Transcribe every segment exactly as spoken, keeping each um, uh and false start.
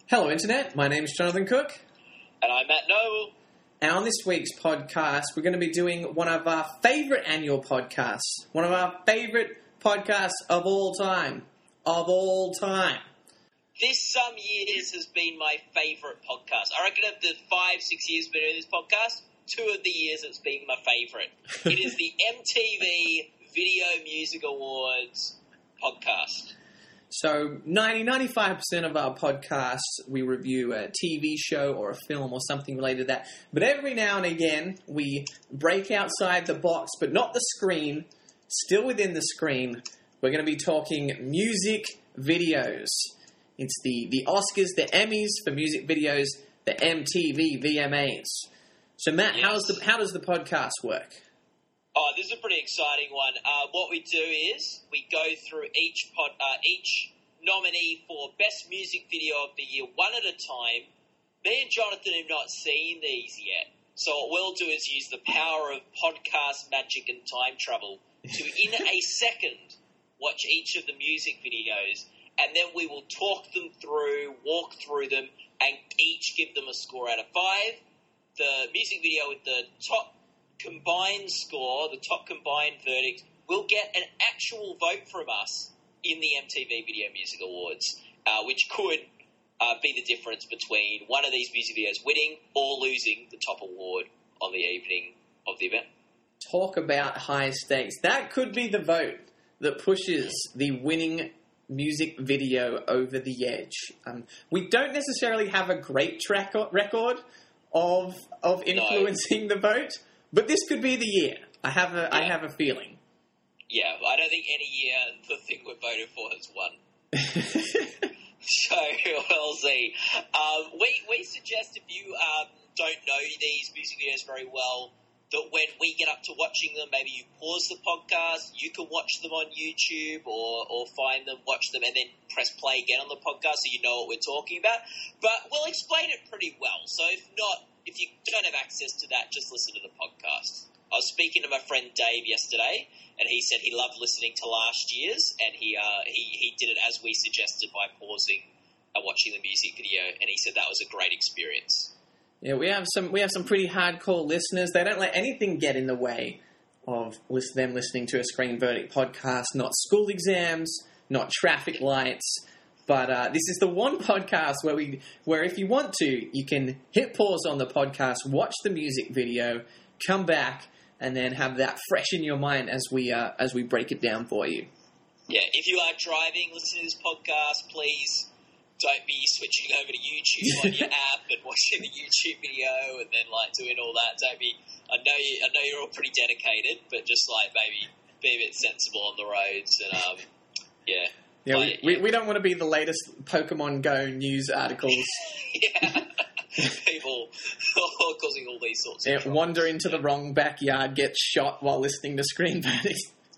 Hello, Internet. My name is Jonathan Cook. And I'm Matt Noble. And on this week's podcast, we're going to be doing one of our favourite annual podcasts. One of our favourite podcasts of all time. Of all time. This some years has been my favourite podcast. I reckon of the five, six years we've been doing this podcast, two of the years it's been my favourite. It is the M T V Video Music Awards podcast. So ninety, ninety-five percent of our podcasts, we review a T V show or a film or something related to that. But every now and again, we break outside the box, but not the screen, still within the screen. We're going to be talking music videos. It's the, the Oscars, the Emmys for music videos, the M T V V M As. So Matt, yes. how's the, how does the podcast work? Oh, this is a pretty exciting one. Uh, what we do is we go through each pod, uh, each nominee for Best Music Video of the Year, one at a time. Me and Jonathan have not seen these yet. So what we'll do is use the power of podcast magic and time travel to, in a second, watch each of the music videos, and then we will talk them through, walk through them, and each give them a score out of five. The music video with the top combined score, the top combined verdict, will get an actual vote from us in the M T V Video Music Awards, uh, which could uh, be the difference between one of these music videos winning or losing the top award on the evening of the event. Talk about high stakes. That could be the vote that pushes the winning music video over the edge. Um, we don't necessarily have a great track record of of influencing no. the vote, but this could be the year. I have a yeah. I have a feeling. Yeah, I don't think any year the thing we're voting for has won. So we'll see. Um, we we suggest if you um, don't know these music videos very well, that when we get up to watching them, maybe you pause the podcast, you can watch them on YouTube or, or find them, watch them, and then press play again on the podcast so you know what we're talking about. But we'll explain it pretty well. So if not, if you don't have access to that, just listen to the podcast. I was speaking to my friend Dave yesterday, and he said he loved listening to last year's, and he uh, he, he did it as we suggested by pausing and watching the music video, and he said that was a great experience. Yeah, we have some we have some pretty hardcore listeners. They don't let anything get in the way of them listening to a Screen Verdict podcast. Not school exams, not traffic lights. But uh, this is the one podcast where we where if you want to, you can hit pause on the podcast, watch the music video, come back, and then have that fresh in your mind as we uh, as we break it down for you. Yeah, if you are driving, listening to this podcast, please don't be switching over to YouTube on your app and watching the YouTube video and then like doing all that. Don't be. I know you. I know you're all pretty dedicated, but just like maybe be a bit sensible on the roads and um, yeah. Yeah, we, we, we don't want to be the latest Pokemon Go news articles. Yeah, people causing all these sorts of yeah, troubles. Wander into the wrong backyard, get shot while listening to Screen Verdict.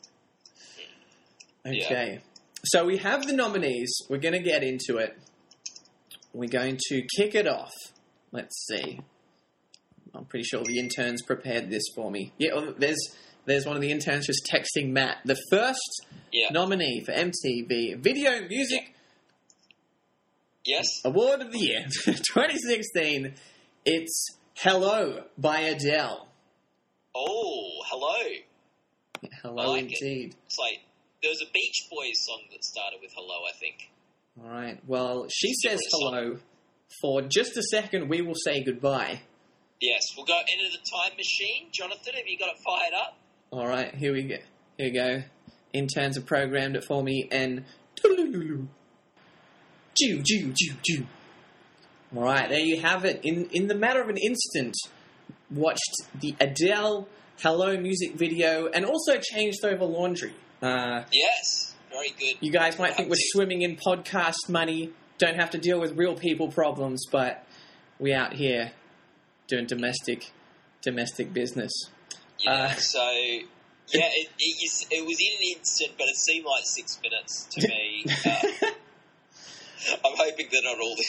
Okay, yeah. So we have the nominees. We're going to get into it. We're going to kick it off. Let's see. I'm pretty sure the interns prepared this for me. Yeah, well, there's... There's one of the interns just texting Matt. The first yeah. nominee for M T V Video Music yes. Award of the Year twenty sixteen. It's Hello by Adele. Oh, hello. Hello I like indeed. It. It's like, there was a Beach Boys song that started with hello, I think. All right. Well, she it's says hello. Song. For just a second, we will say goodbye. Yes, we'll go into the time machine. Jonathan, have you got it fired up? All right, here we go. Here we go. Interns have programmed it for me, and Jew, Jew, Jew, Jew. All right, there you have it. In in the matter of an instant, watched the Adele Hello music video, and also changed over laundry. Uh, yes, very good. You guys might think we're swimming in podcast money, don't have to deal with real people problems, but we out here doing domestic domestic business. Yeah, uh, so, yeah, it, it, it was in an instant, but it seemed like six minutes to me. Uh, I'm hoping they're not all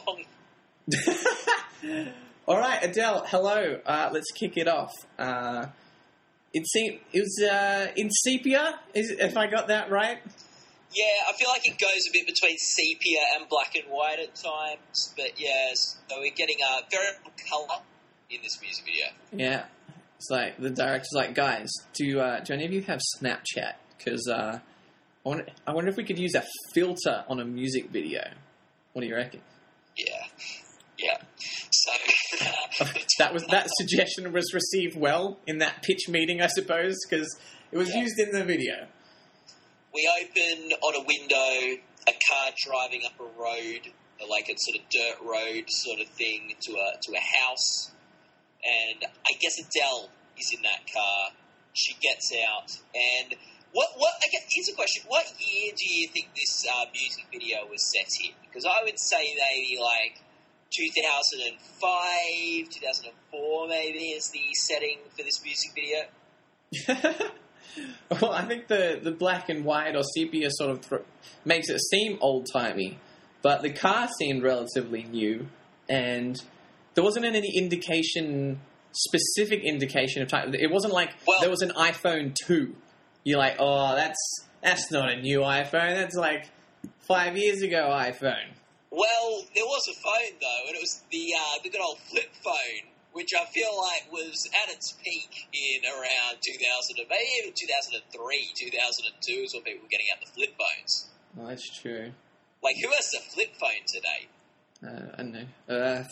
this long. All right, Adele, hello. Uh, let's kick it off. Uh, it seemed it was uh, in sepia. Is if I got that right? Yeah, I feel like it goes a bit between sepia and black and white at times, but yes, so we're getting a very little colour in this music video. Yeah. It's like, the director's like, guys, do, uh, do any of you have Snapchat? Because uh, I, wonder, I wonder if we could use a filter on a music video. What do you reckon? Yeah. Yeah. So... that was that suggestion was received well in that pitch meeting, I suppose, because it was yeah. used in the video. We open on a window, a car driving up a road, like a sort of dirt road sort of thing, to a to a house. And I guess Adele is in that car. She gets out. And what, what I guess, here's a question. What year do you think this uh, music video was set in? Because I would say maybe like two thousand five, two thousand four maybe is the setting for this music video. Well, I think the, the black and white or sepia sort of th- makes it seem old-timey, but the car seemed relatively new, and there wasn't any indication, specific indication of time. It wasn't like well, there was an iPhone two. You're like, oh, that's that's not a new iPhone. That's like five years ago iPhone. Well, there was a phone, though, and it was the uh, the good old flip phone, which I feel like was at its peak in around two thousand, maybe even two thousand three, two thousand two is when people were getting out the flip phones. Oh, that's true. Like, who has a flip phone today? Uh, I don't know. Uh,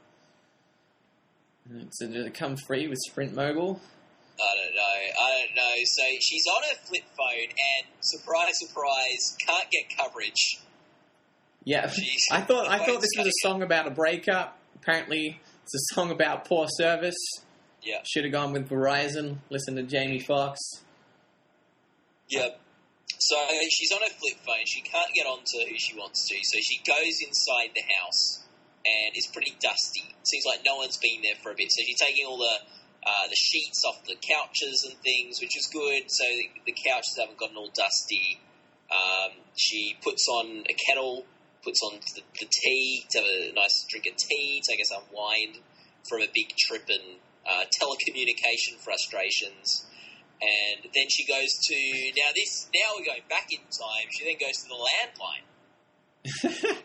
so did it come free with Sprint Mobile? I don't know. I don't know. So she's on her flip phone, and surprise, surprise, can't get coverage. Yeah, Jeez. I thought I thought this was a song about a breakup. Apparently, it's a song about poor service. Yeah. Should have gone with Verizon. Listen to Jamie Foxx. Yep. So she's on her flip phone. She can't get onto who she wants to. So she goes inside the house, and it's pretty dusty. Seems like no one's been there for a bit. So she's taking all the uh, the sheets off the couches and things, which is good. So the, the couches haven't gotten all dusty. Um, she puts on a kettle. Puts on the, the tea to have a nice drink of tea to, I guess, unwind from a big trip and uh, telecommunication frustrations. And then she goes to, now this, now we're going back in time, she then goes to the landline.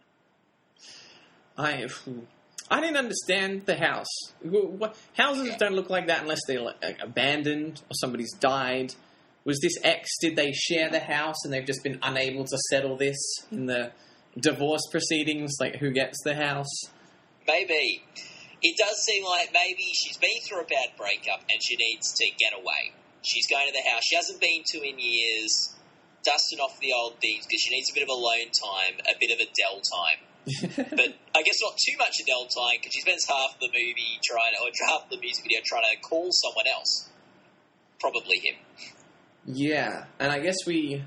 I I didn't understand the house. What, houses Okay. don't look like that unless they're like, abandoned or somebody's died. Was this ex, did they share the house and they've just been unable to settle this in the divorce proceedings, like who gets the house? Maybe. It does seem like maybe she's been through a bad breakup and she needs to get away. She's going to the house she hasn't been to in years, dusting off the old things because she needs a bit of alone time, a bit of Adele time. But I guess not too much Adele time because she spends half the movie trying to, or half the music video trying to call someone else. Probably him. Yeah, and I guess we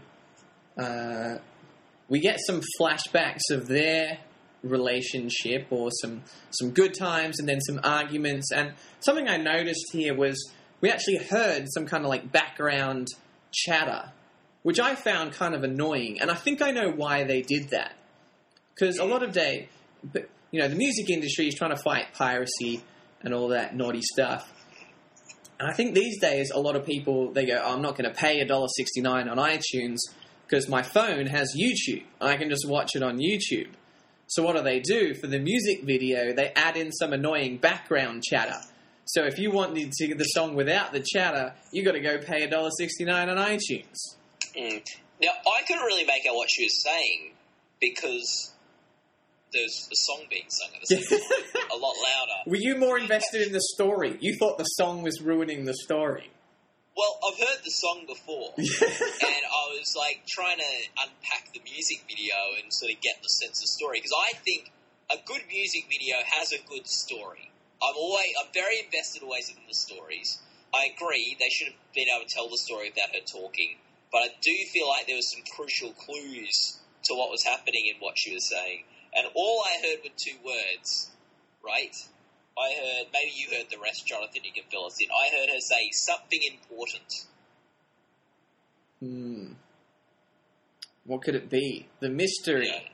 uh, we get some flashbacks of their relationship or some some good times and then some arguments. And something I noticed here was we actually heard some kind of like background chatter, which I found kind of annoying. And I think I know why they did that. Because a lot of day, you know, the music industry is trying to fight piracy and all that naughty stuff. And I think these days, a lot of people, they go, oh, I'm not going to pay one dollar sixty-nine on iTunes because my phone has YouTube. I can just watch it on YouTube. So what do they do? For the music video, they add in some annoying background chatter. So if you want to get the song without the chatter, you got to go pay one dollar sixty-nine on iTunes. Mm. Now, I couldn't really make out what she was saying because there's the song being sung at the same time, a lot louder. Were you more invested in the story? You thought the song was ruining the story. Well, I've heard the song before, and I was like trying to unpack the music video and sort of get the sense of story because I think a good music video has a good story. I'm always, I'm very invested always in the stories. I agree they should have been able to tell the story without her talking, but I do feel like there was some crucial clues to what was happening in what she was saying. And all I heard were two words, right? I heard, maybe you heard the rest, Jonathan, you can fill us in. I heard her say something important. Hmm. What could it be? The mystery. Yeah.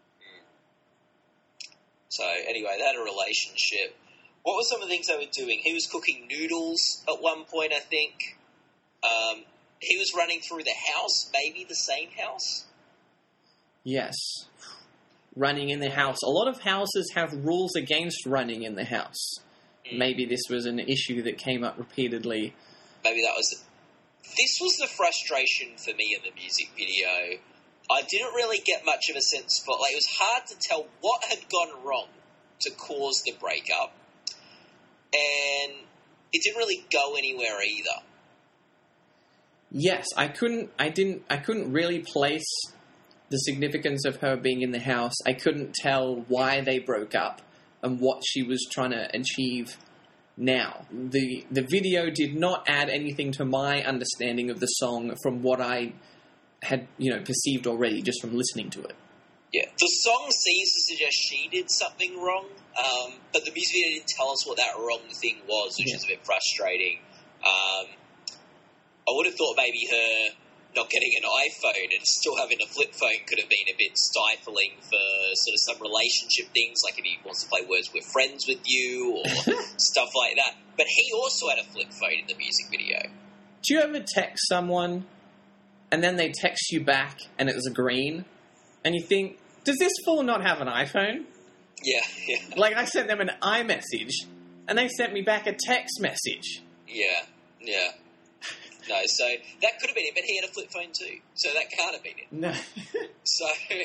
So, anyway, they had a relationship. What were some of the things they were doing? He was cooking noodles at one point, I think. Um, he was running through the house, maybe the same house. Yes. Running in the house. A lot of houses have rules against running in the house. Mm. Maybe this was an issue that came up repeatedly. Maybe that was... The, this was the frustration for me in the music video. I didn't really get much of a sense for... Like, it was hard to tell what had gone wrong to cause the breakup. And it didn't really go anywhere either. Yes, I couldn't... I didn't... I couldn't really place the significance of her being in the house. I couldn't tell why they broke up and what she was trying to achieve now. The the video did not add anything to my understanding of the song from what I had, you know, perceived already just from listening to it. Yeah, the song seems to suggest she did something wrong, um, but the music video didn't tell us what that wrong thing was, which yeah. is a bit frustrating. Um, I would have thought maybe her not getting an iPhone and still having a flip phone could have been a bit stifling for sort of some relationship things, like if he wants to play Words With Friends with you or stuff like that. But he also had a flip phone in the music video. Do you ever text someone and then they text you back and it was green and you think, does this fool not have an iPhone? Yeah, yeah. Like I sent them an iMessage and they sent me back a text message. Yeah, yeah. No, so that could have been it, but he had a flip phone too, so that can't have been it. No. so,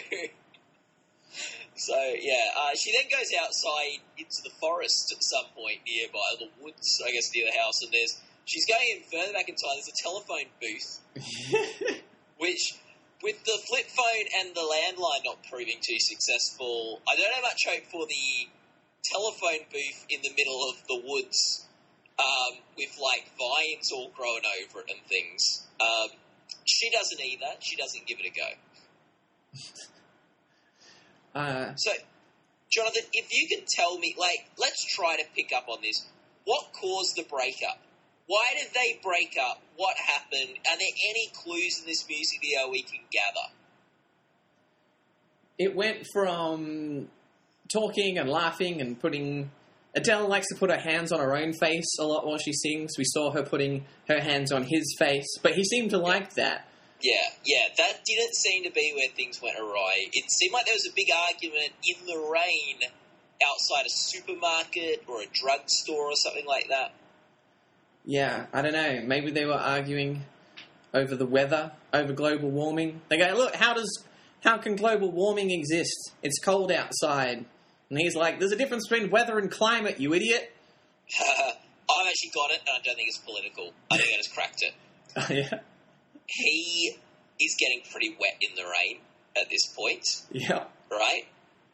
so yeah, uh, she then goes outside into the forest at some point nearby, the woods, I guess, near the house, and there's she's going in further back in time. There's a telephone booth, which, with the flip phone and the landline not proving too successful, I don't have much hope for the telephone booth in the middle of the woods. Um, with, like, vines all growing over it and things. Um, she doesn't either. She doesn't give it a go. uh, so, Jonathan, if you can tell me, like, let's try to pick up on this. What caused the breakup? Why did they break up? What happened? Are there any clues in this music video we can gather? It went from talking and laughing and putting... Adele likes to put her hands on her own face a lot while she sings. We saw her putting her hands on his face, but he seemed to like that. Yeah, yeah, that didn't seem to be where things went awry. It seemed like there was a big argument in the rain outside a supermarket or a drugstore or something like that. Yeah, I don't know. Maybe they were arguing over the weather, over global warming. They go, look, how does, how can global warming exist? It's cold outside. And he's like, there's a difference between weather and climate, you idiot. I've actually got it, and I don't think it's political. I think I just cracked it. Oh, yeah? He is getting pretty wet in the rain at this point. Yeah. Right?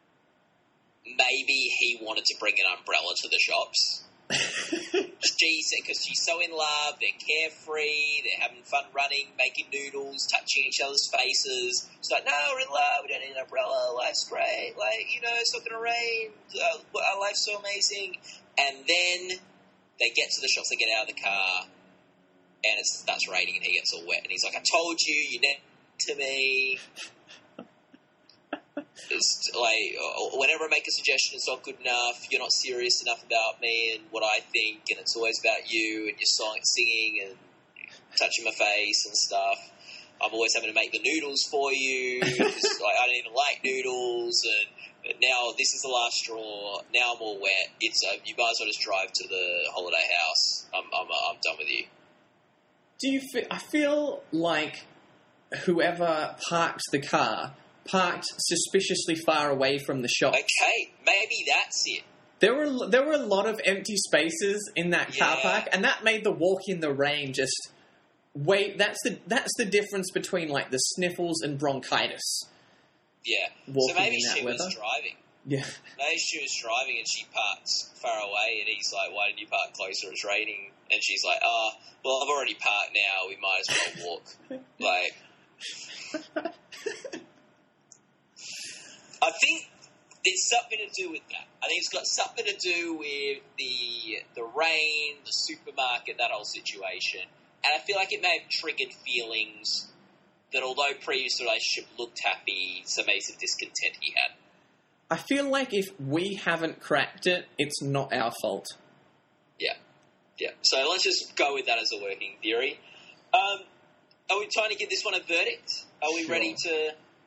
Maybe he wanted to bring an umbrella to the shops. She said, because she's so in love, they're carefree, they're having fun running, making noodles, touching each other's faces. She's like, no, we're in love, we don't need an umbrella, life's great, like, you know, it's not going to rain, uh, our life's so amazing. And then they get to the shops, they get out of the car, and it starts raining, and he gets all wet, and he's like, I told you, you never to me. It's like, whenever I make a suggestion, it's not good enough. You're not serious enough about me and what I think, and it's always about you and your song, singing and touching my face and stuff. I'm always having to make the noodles for you. Like, I don't even like noodles, and now this is the last straw. Now I'm all wet. It's uh, you might as well just drive to the holiday house. I'm I'm I'm done with you. Do you feel? I feel like whoever parked the car parked suspiciously far away from the shop. Okay, maybe that's it. There were there were a lot of empty spaces in that car Yeah. park, and that made the walk in the rain just wait. That's the that's the difference between like the sniffles and bronchitis. Yeah. Walking So maybe in that she weather. was driving. Yeah, Maybe she was driving and she parked far away, and he's like, "Why didn't you park closer? It's raining." And she's like, "Ah, oh, well, I've already parked now. We might as well walk." Like, I think it's something to do with that. I think it's got something to do with the the rain, the supermarket, that whole situation. And I feel like it may have triggered feelings that, although previous relationship looked happy, some maybe some discontent he had. I feel like if we haven't cracked it, it's not our fault. Yeah, yeah. So let's just go with that as a working theory. Um, are we trying to give this one a verdict? Are we Sure. ready to...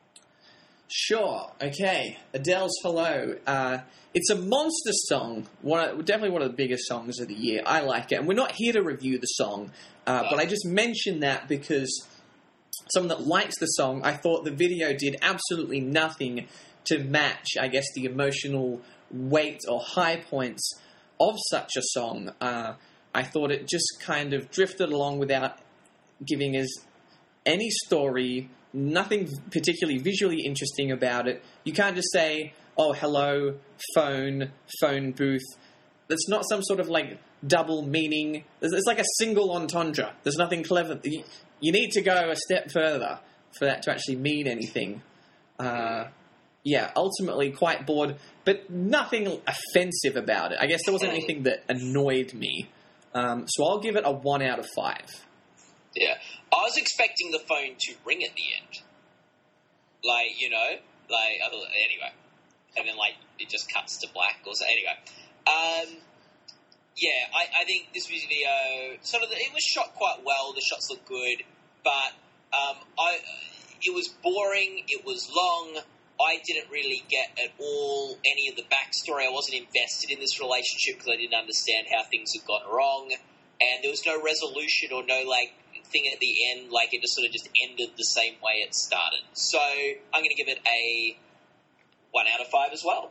Sure. Okay. Adele's Hello. Uh, it's a monster song. One of, definitely one of the biggest songs of the year. I like it. And we're not here to review the song, uh, No. but I just mentioned that because someone that likes the song, I thought the video did absolutely nothing to match, I guess, the emotional weight or high points of such a song. Uh, I thought it just kind of drifted along without giving us any story, nothing particularly visually interesting about it. You can't just say, oh, hello, phone, phone booth. That's not some sort of, like, double meaning. It's, it's like a single entendre. There's nothing clever. You, you need to go a step further for that to actually mean anything. Uh, yeah, ultimately quite bored, but nothing offensive about it. I guess there wasn't anything that annoyed me. Um, so I'll give it a one out of five. Yeah. I was expecting the phone to ring at the end. Like, you know, like, other, anyway. And then, like, it just cuts to black or so. Anyway. Um, yeah, I, I think this music video, sort of, the, it was shot quite well. The shots look good. But um, I, it was boring. It was long. I didn't really get at all any of the backstory. I wasn't invested in this relationship because I didn't understand how things had gone wrong. And there was no resolution or no, like, thing at the end. Like, it just sort of just ended the same way it started. So I'm going to give it a one out of five as well.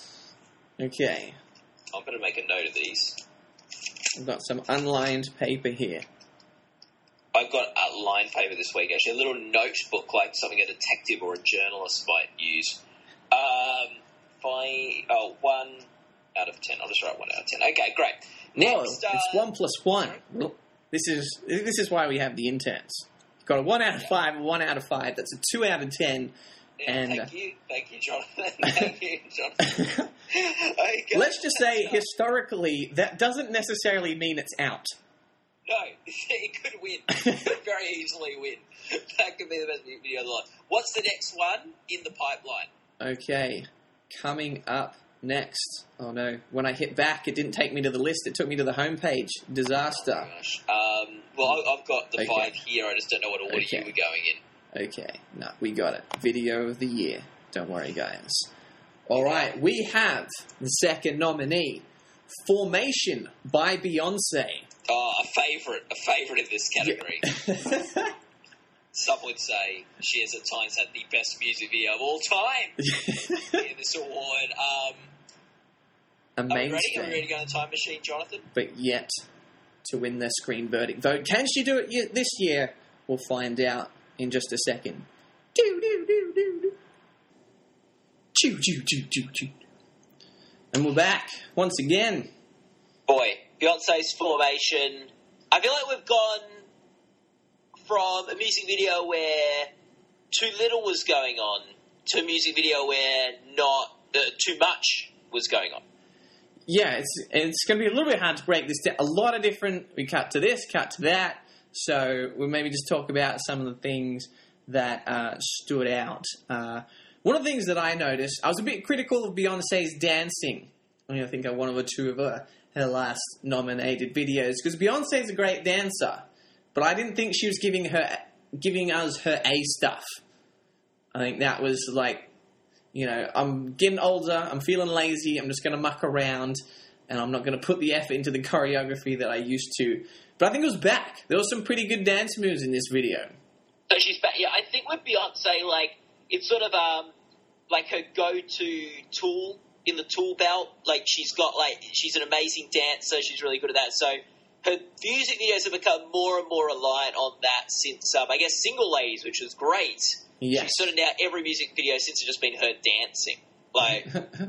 Okay. I'm going to make a note of these. I've got some unlined paper here. I've got a line paper this week, actually. A little notebook, like something a detective or a journalist might use. Um, five, oh, one out of ten. I'll just write one out of ten. Okay, great. Whoa, Next, uh, it's one plus one. This is this is why we have the interns. You've got a one out of five, a one out of five. That's a two out of ten. Yeah, and thank you, thank you, Jonathan. Thank you, Jonathan. Okay. Let's just say, historically, that doesn't necessarily mean it's out. No, it could win. It could very easily win. That could be the best video of the life. What's the next one in the pipeline? Okay, coming up next. Oh no, when I hit back, it didn't take me to the list. It took me to the homepage. Disaster. Oh, gosh. Um, well, I- I've got the Okay. five here. I just don't know what order Okay. you were going in. Okay, no, we got it. Video of the year. Don't worry, guys. All right, we have the second nominee, Formation by Beyonce. Oh, a favourite, a favourite in this category. Some would say she has at times had the best music video of all time in this award. Um, A are we ready? Are we mainstay, ready to go in the time machine, Jonathan? but yet to win their screen verdict vote. Can she do it ye- this year? We'll find out in just a second. Do do do do do. Choo choo choo choo choo. And we're back once again. Boy, Beyonce's Formation. I feel like we've gone from a music video where too little was going on to a music video where not uh, too much was going on. Yeah, it's it's going to be a little bit hard to break this down. A lot of different. We cut to this, cut to that. So we'll maybe just talk about some of the things that uh, stood out. Uh, one of the things that I noticed, I was a bit critical of Beyonce's dancing. I mean, I think I one or two of her, her last nominated videos, because Beyonce's a great dancer, but I didn't think she was giving her giving us her A stuff. I think that was like, you know, I'm getting older, I'm feeling lazy, I'm just going to muck around, and I'm not going to put the effort into the choreography that I used to. But I think it was back. There was some pretty good dance moves in this video. So she's back. Yeah, I think with Beyonce, like, it's sort of um, like her go-to tool in the tool belt. Like, she's got, like, she's an amazing dancer. She's really good at that. So her music videos have become more and more aligned on that since, um, I guess, Single Ladies, which was great. Yes. She's sort of now every music video since it's just been her dancing. Like,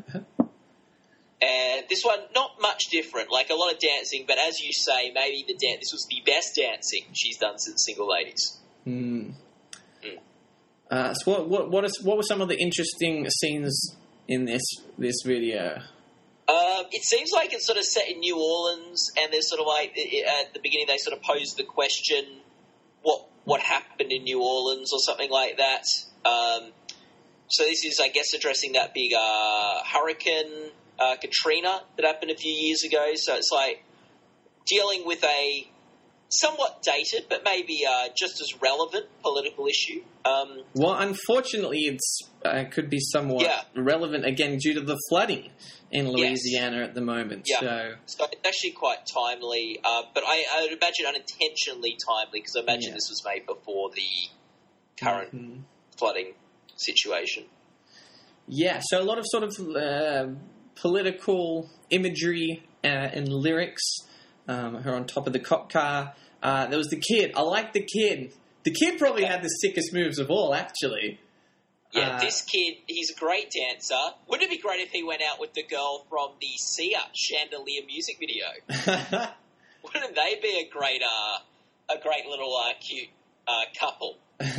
and this one, not much different. Like, a lot of dancing, but as you say, maybe the dan- this was the best dancing she's done since Single Ladies. Hmm. Mm. Uh, so what what what, is, what were some of the interesting scenes in this this video? Um, it seems like it's sort of set in New Orleans, and there's sort of like at the beginning they sort of pose the question, what what happened in New Orleans or something like that. Um, so this is, I guess, addressing that big uh, hurricane uh, Katrina that happened a few years ago. So it's like dealing with a somewhat dated, but maybe uh, just as relevant political issue. Um, well, unfortunately, it's uh, could be somewhat yeah. relevant again due to the flooding in Louisiana yes. at the moment. Yeah. So. so it's actually quite timely, uh, but I, I would imagine unintentionally timely because I imagine yeah. this was made before the current mm-hmm. flooding situation. Yeah, so a lot of sort of uh, political imagery uh, and lyrics. Um, her on top of the cop car. Uh, there was the kid. I like the kid. The kid probably yeah. had the sickest moves of all, actually. Yeah, uh, this kid, he's a great dancer. Wouldn't it be great if he went out with the girl from the Sia Chandelier music video? Wouldn't they be a great, uh, a great little uh, cute uh, couple?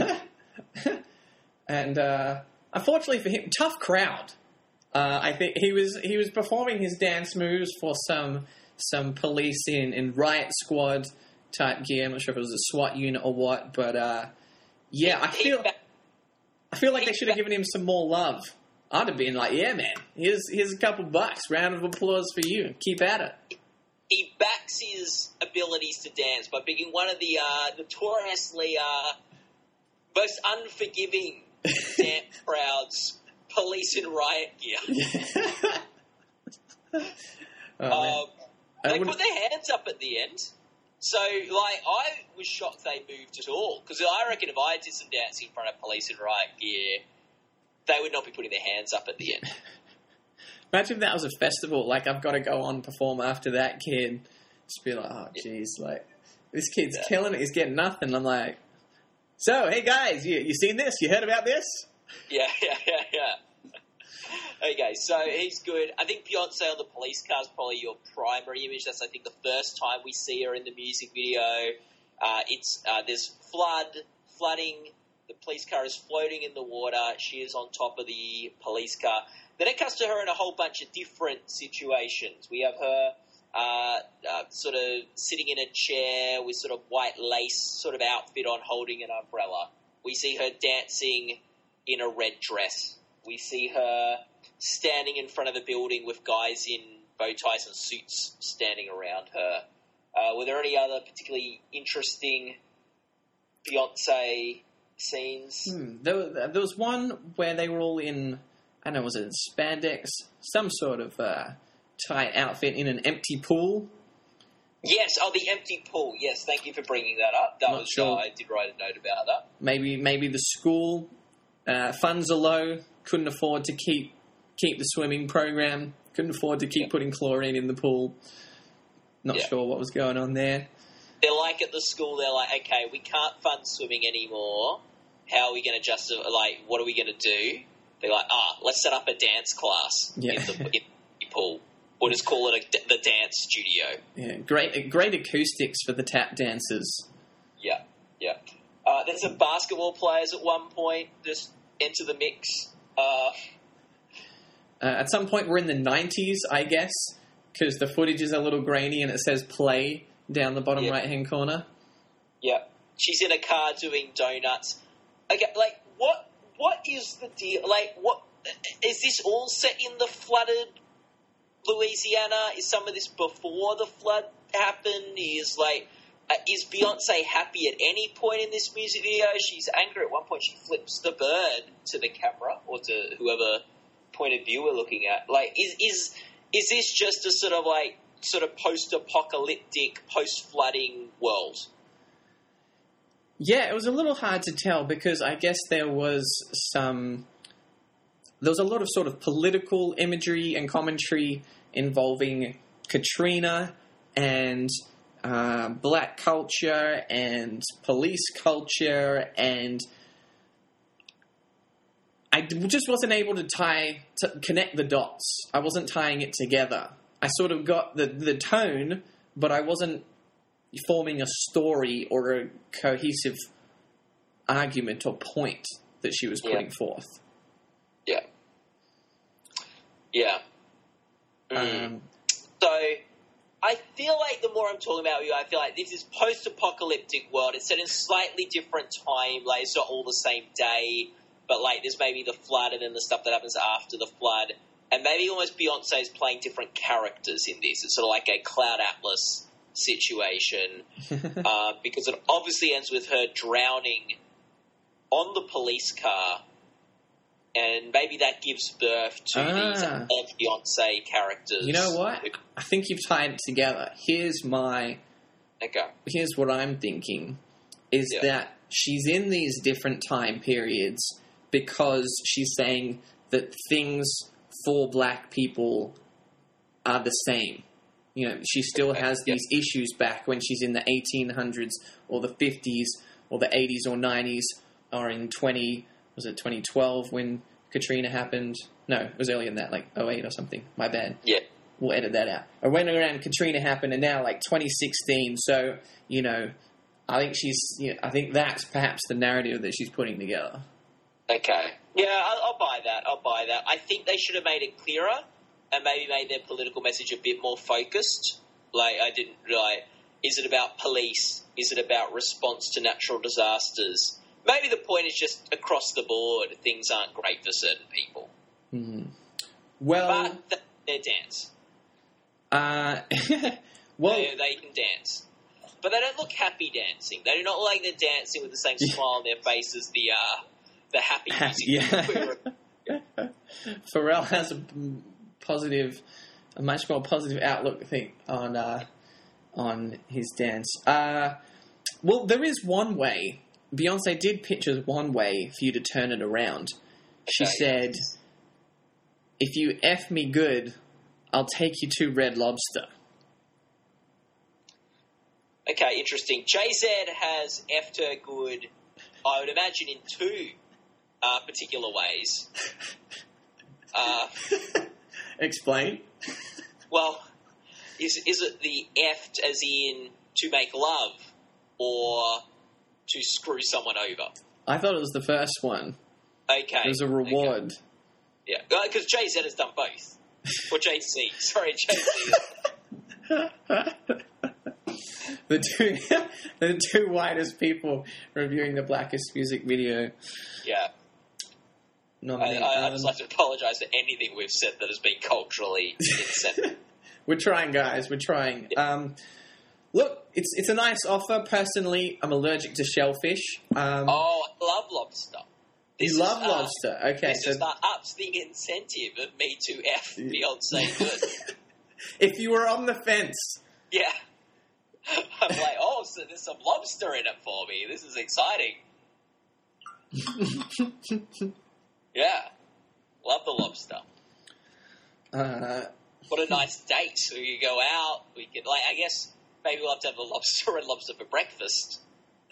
and uh, unfortunately for him, tough crowd. Uh, I think he was he was performing his dance moves for some. Some police in, in riot squad type gear. I'm not sure if it was a SWAT unit or what, but uh, yeah, I feel I feel like they should have given him some more love. I'd have been like, yeah, man, here's here's a couple bucks. Round of applause for you. Keep at it. He backs his abilities to dance by being one of the uh, notoriously uh, most unforgiving dance crowds, police in riot gear. oh, um, They put their hands up at the end. So, like, I was shocked they moved at all. Because I reckon if I did some dancing in front of police in riot gear, they would not be putting their hands up at the end. Imagine if that was a festival. Like, I've got to go on and perform after that kid. Just be like, oh, jeez. Like, this kid's yeah. killing it. He's getting nothing. I'm like, so, hey, guys, you, you seen this? You heard about this? Yeah, yeah, yeah, yeah. Okay, so he's good. I think Beyonce on the police car is probably your primary image. That's, I think, the first time we see her in the music video. Uh, it's uh, there's flood, flooding. The police car is floating in the water. She is on top of the police car. Then it cuts to her in a whole bunch of different situations. We have her uh, uh, sort of sitting in a chair with sort of white lace sort of outfit on, holding an umbrella. We see her dancing in a red dress. We see her standing in front of the building with guys in bow ties and suits standing around her. Uh, were there any other particularly interesting Beyonce scenes? Hmm. There, there was one where they were all in, I don't know, was it spandex? Some sort of uh, tight outfit in an empty pool. Yes, oh, the empty pool. Yes, thank you for bringing that up. That Not was sure. uh, I did write a note about that. Maybe, maybe the school uh, funds are low. Couldn't afford to keep keep the swimming program. Couldn't afford to keep yeah. putting chlorine in the pool. Not yeah. sure what was going on there. They're like at the school. They're like, okay, we can't fund swimming anymore. How are we going to justify? Like, what are we going to do? They're like, ah, let's set up a dance class yeah. in, the, in the pool. We'll just call it a, the dance studio. Yeah, great, great acoustics for the tap dancers. Yeah, yeah. Uh, there's some basketball players at one point just enter the mix. Uh, uh, at some point, we're in the nineties, I guess, because the footage is a little grainy and it says play down the bottom yeah. right-hand corner. Yeah. She's in a car doing donuts. Okay, like, what? what is the deal? Like, what? Is this all set in the flooded Louisiana? Is some of this before the flood happened? Is, like... Uh, is Beyonce happy at any point in this music video? She's angry at one point. She flips the bird to the camera or to whoever point of view we're looking at. Like, is is is this just a sort of like sort of post-apocalyptic, post-flooding world? Yeah, it was a little hard to tell because I guess there was some there was a lot of sort of political imagery and commentary involving Katrina and Uh, black culture and police culture, and I just wasn't able to tie to connect the dots. I wasn't tying it together. I sort of got the the tone, but I wasn't forming a story or a cohesive argument or point that she was putting yeah. forth. Yeah. Yeah. Mm. Um, so. I feel like the more I'm talking about you, I feel like this is post-apocalyptic world. It's set in slightly different time. Like, it's not all the same day, but like there's maybe the flood and then the stuff that happens after the flood. And maybe almost Beyonce is playing different characters in this. It's sort of like a Cloud Atlas situation uh, because it obviously ends with her drowning on the police car, and maybe that gives birth to Ah. these ex-fiancé characters. You know what? I think you've tied it together. Here's my... Okay. Here's what I'm thinking, is Yeah. that she's in these different time periods because she's saying that things for black people are the same. You know, she still Okay. has Yeah. these issues back when she's in the eighteen hundreds or the fifties or the eighties or nineties or in twenty, was it twenty twelve when Katrina happened? No, it was earlier than that, like oh eight or something. My bad. Yeah. We'll edit that out. Or when around Katrina happened, and now like twenty sixteen. So you know, I think she's. You know, I think that's perhaps the narrative that she's putting together. Okay. Yeah, I'll, I'll buy that. I'll buy that. I think they should have made it clearer and maybe made their political message a bit more focused. Like, I didn't like, is it about police? Is it about response to natural disasters? Maybe the point is just across the board, things aren't great for certain people. Mm-hmm. Well, But th- they dance. uh, well, They, they can dance. But they don't look happy dancing. They do not look like they're dancing with the same smile on their face as the, uh, the happy music. yeah. Pharrell has a positive, a much more positive outlook, I think, on uh, on his dance. Uh, well, there is one way. Beyonce did pitch us one way for you to turn it around. She Okay. said, "If you F me good, I'll take you to Red Lobster." Okay, interesting. J Z has effed her good, I would imagine, in two uh, particular ways. Uh, Explain. well, is is it the effed as in to make love or to screw someone over? I thought it was the first one. Okay. It was a reward. Okay. Yeah, because J Z has done both. Or J C. Sorry, J C. The two, the two whitest people reviewing the blackest music video. Yeah. Not I, me. I, I Um, just like to apologise for anything we've said that has been culturally insensitive. We're trying, guys. We're trying. Um, look, it's it's a nice offer. Personally, I'm allergic to shellfish. Um, Oh, I love lobster. This you is, love uh, lobster. Okay, This so is, uh, ups the incentive of me to F Beyonce good. if you were on the fence, Yeah. I'm like, oh, so there's some lobster in it for me. This is exciting. Yeah. Love the lobster. uh, What a nice date. So we can go out. We can, like, I guess maybe we'll have to have a lobster and lobster for breakfast.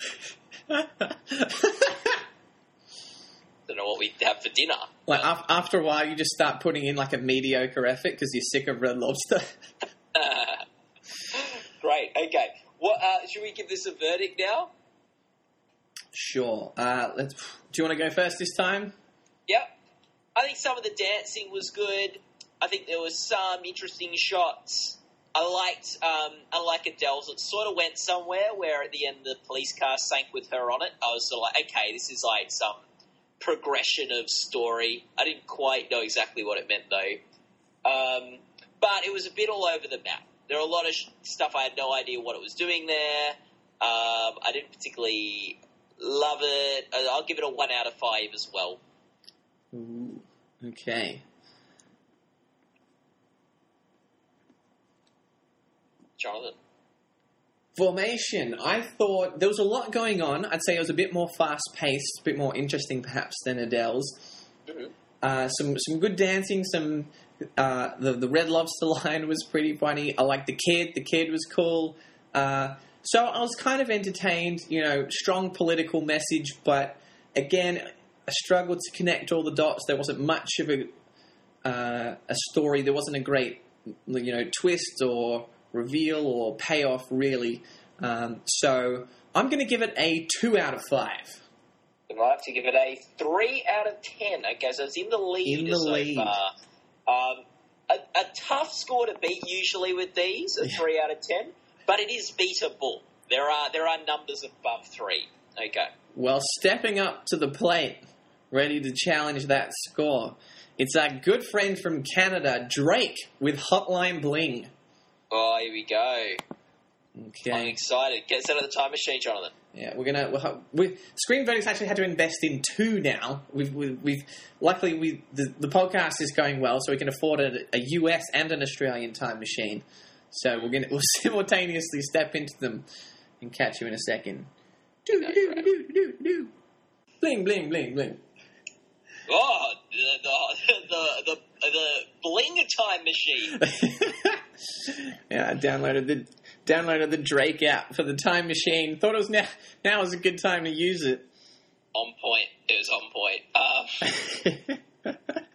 Don't know what we have for dinner. like af- after a while, you just start putting in like a mediocre effort because you're sick of Red Lobster. Great. Okay. What uh, should we give this a verdict now? Sure. Uh, let's. Do you want to go first this time? Yep. I think some of the dancing was good. I think there was some interesting shots. I liked, um, unlike Adele's, it sort of went somewhere where at the end the police car sank with her on it. I was sort of like, okay, this is like some progression of story. I didn't quite know exactly what it meant though. Um, but it was a bit all over the map. There were a lot of sh- stuff I had no idea what it was doing there. Um, I didn't particularly love it. I'll give it a one out of five as well. Ooh, okay. Jonathan? Formation. I thought there was a lot going on. I'd say it was a bit more fast-paced, a bit more interesting perhaps than Adele's. Mm-hmm. Uh, some some good dancing. Some uh, the the Red Lobster line was pretty funny. I liked the kid. The kid was cool. Uh, so I was kind of entertained. You know, strong political message, but again, I struggled to connect all the dots. There wasn't much of a uh, a story. There wasn't a great you know twist or reveal or payoff really. Um, so I'm going to give it a two out of five. I'd like to give it a three out of ten. Okay, so it's in the lead In the so lead. far. Um, a, a tough score to beat usually with these, a Yeah. three out of ten, but it is beatable. There are there are numbers above three. Okay. Well, stepping up to the plate, ready to challenge that score, it's our good friend from Canada, Drake, with Hotline Bling. Oh, here we go. Okay. I'm excited. Get us out of the time machine, Jonathan. Yeah, we're gonna. We're, we Screen Verdict's actually had to invest in two now. We've, we've, we've luckily we the, the podcast is going well, so we can afford a, a U S and an Australian time machine. So we're gonna we'll simultaneously step into them and catch you in a second. Do do do do do. Bling bling bling bling. Oh, the the the the, the bling time machine. Yeah, I downloaded the downloaded the Drake app for the time machine. Thought it was now now was a good time to use it. On point. It was on point. Um,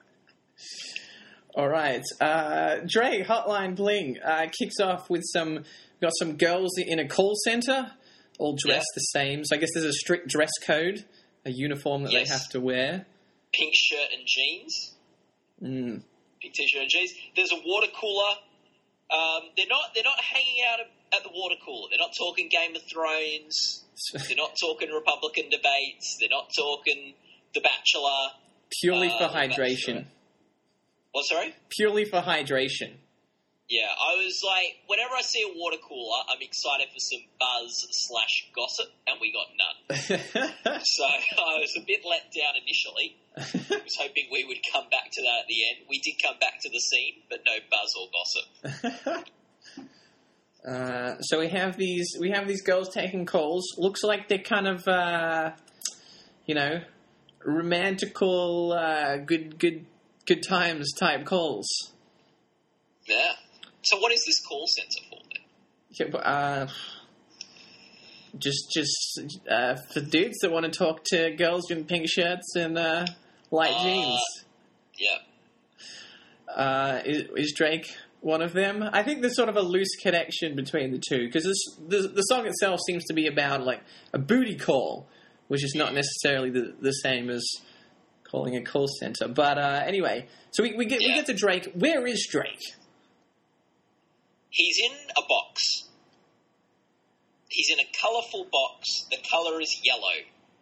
All right, uh, Drake Hotline Bling uh, kicks off with some got some girls in a call center, all dressed yeah. the same. So I guess there's a strict dress code, a uniform that yes. they have to wear. Pink shirt and jeans. Mm. Pink t-shirt and jeans. There's a water cooler. Um, they're not. They're not hanging out at the water cooler. They're not talking Game of Thrones. They're not talking Republican debates. They're not talking The Bachelor. Purely uh, for hydration. What? Sorry. Purely for hydration. Yeah, I was like, whenever I see a water cooler, I'm excited for some buzz slash gossip, and we got none. So I was a bit let down initially. I was hoping we would come back to that at the end. We did come back to the scene, but no buzz or gossip. uh, so we have these we have these girls taking calls. Looks like they're kind of uh, you know romantical, uh, good good good times type calls. Yeah. So what is this call centre for then? Yeah, but, uh, just just uh, for dudes that want to talk to girls in pink shirts and uh, light uh, jeans. Yeah. Uh, is, is Drake one of them? I think there's sort of a loose connection between the two because the the song itself seems to be about like a booty call, which is not necessarily the the same as calling a call center. But uh, anyway, so we, we get yeah. we get to Drake. Where is Drake? He's in a box. He's in a colourful box. The colour is yellow.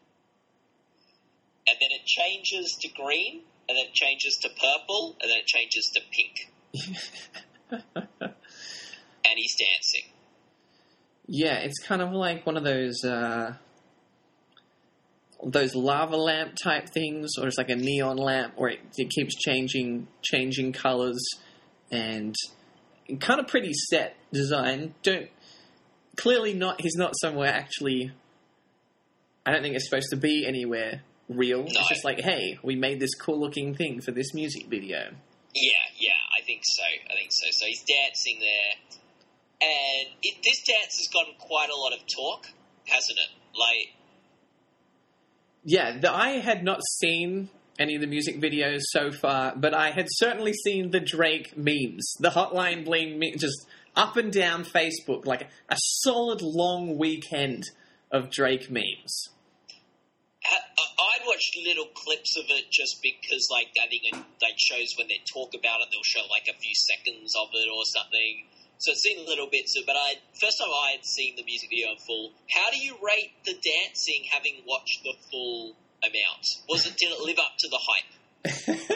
And then it changes to green, and then it changes to purple, and then it changes to pink. And he's dancing. Yeah, it's kind of like one of those uh, those lava lamp type things, or it's like a neon lamp where it, it keeps changing changing colours and kind of pretty set design. Don't clearly not. He's not somewhere actually. I don't think it's supposed to be anywhere real. No. It's just like, hey, we made this cool looking thing for this music video. Yeah, yeah, I think so. I think so. So he's dancing there, and it, this dance has gotten quite a lot of talk, hasn't it? Like, yeah, the, I had not seen any of the music videos so far, but I had certainly seen the Drake memes, the Hotline Bling meme, just up and down Facebook, like a solid long weekend of Drake memes. I'd watched little clips of it just because, like, I think it, like, shows when they talk about it, they'll show, like, a few seconds of it or something. So I've seen little bits of it, but I first time I had seen the music video in full. How do you rate the dancing having watched the full amount? Was it, did it live up to the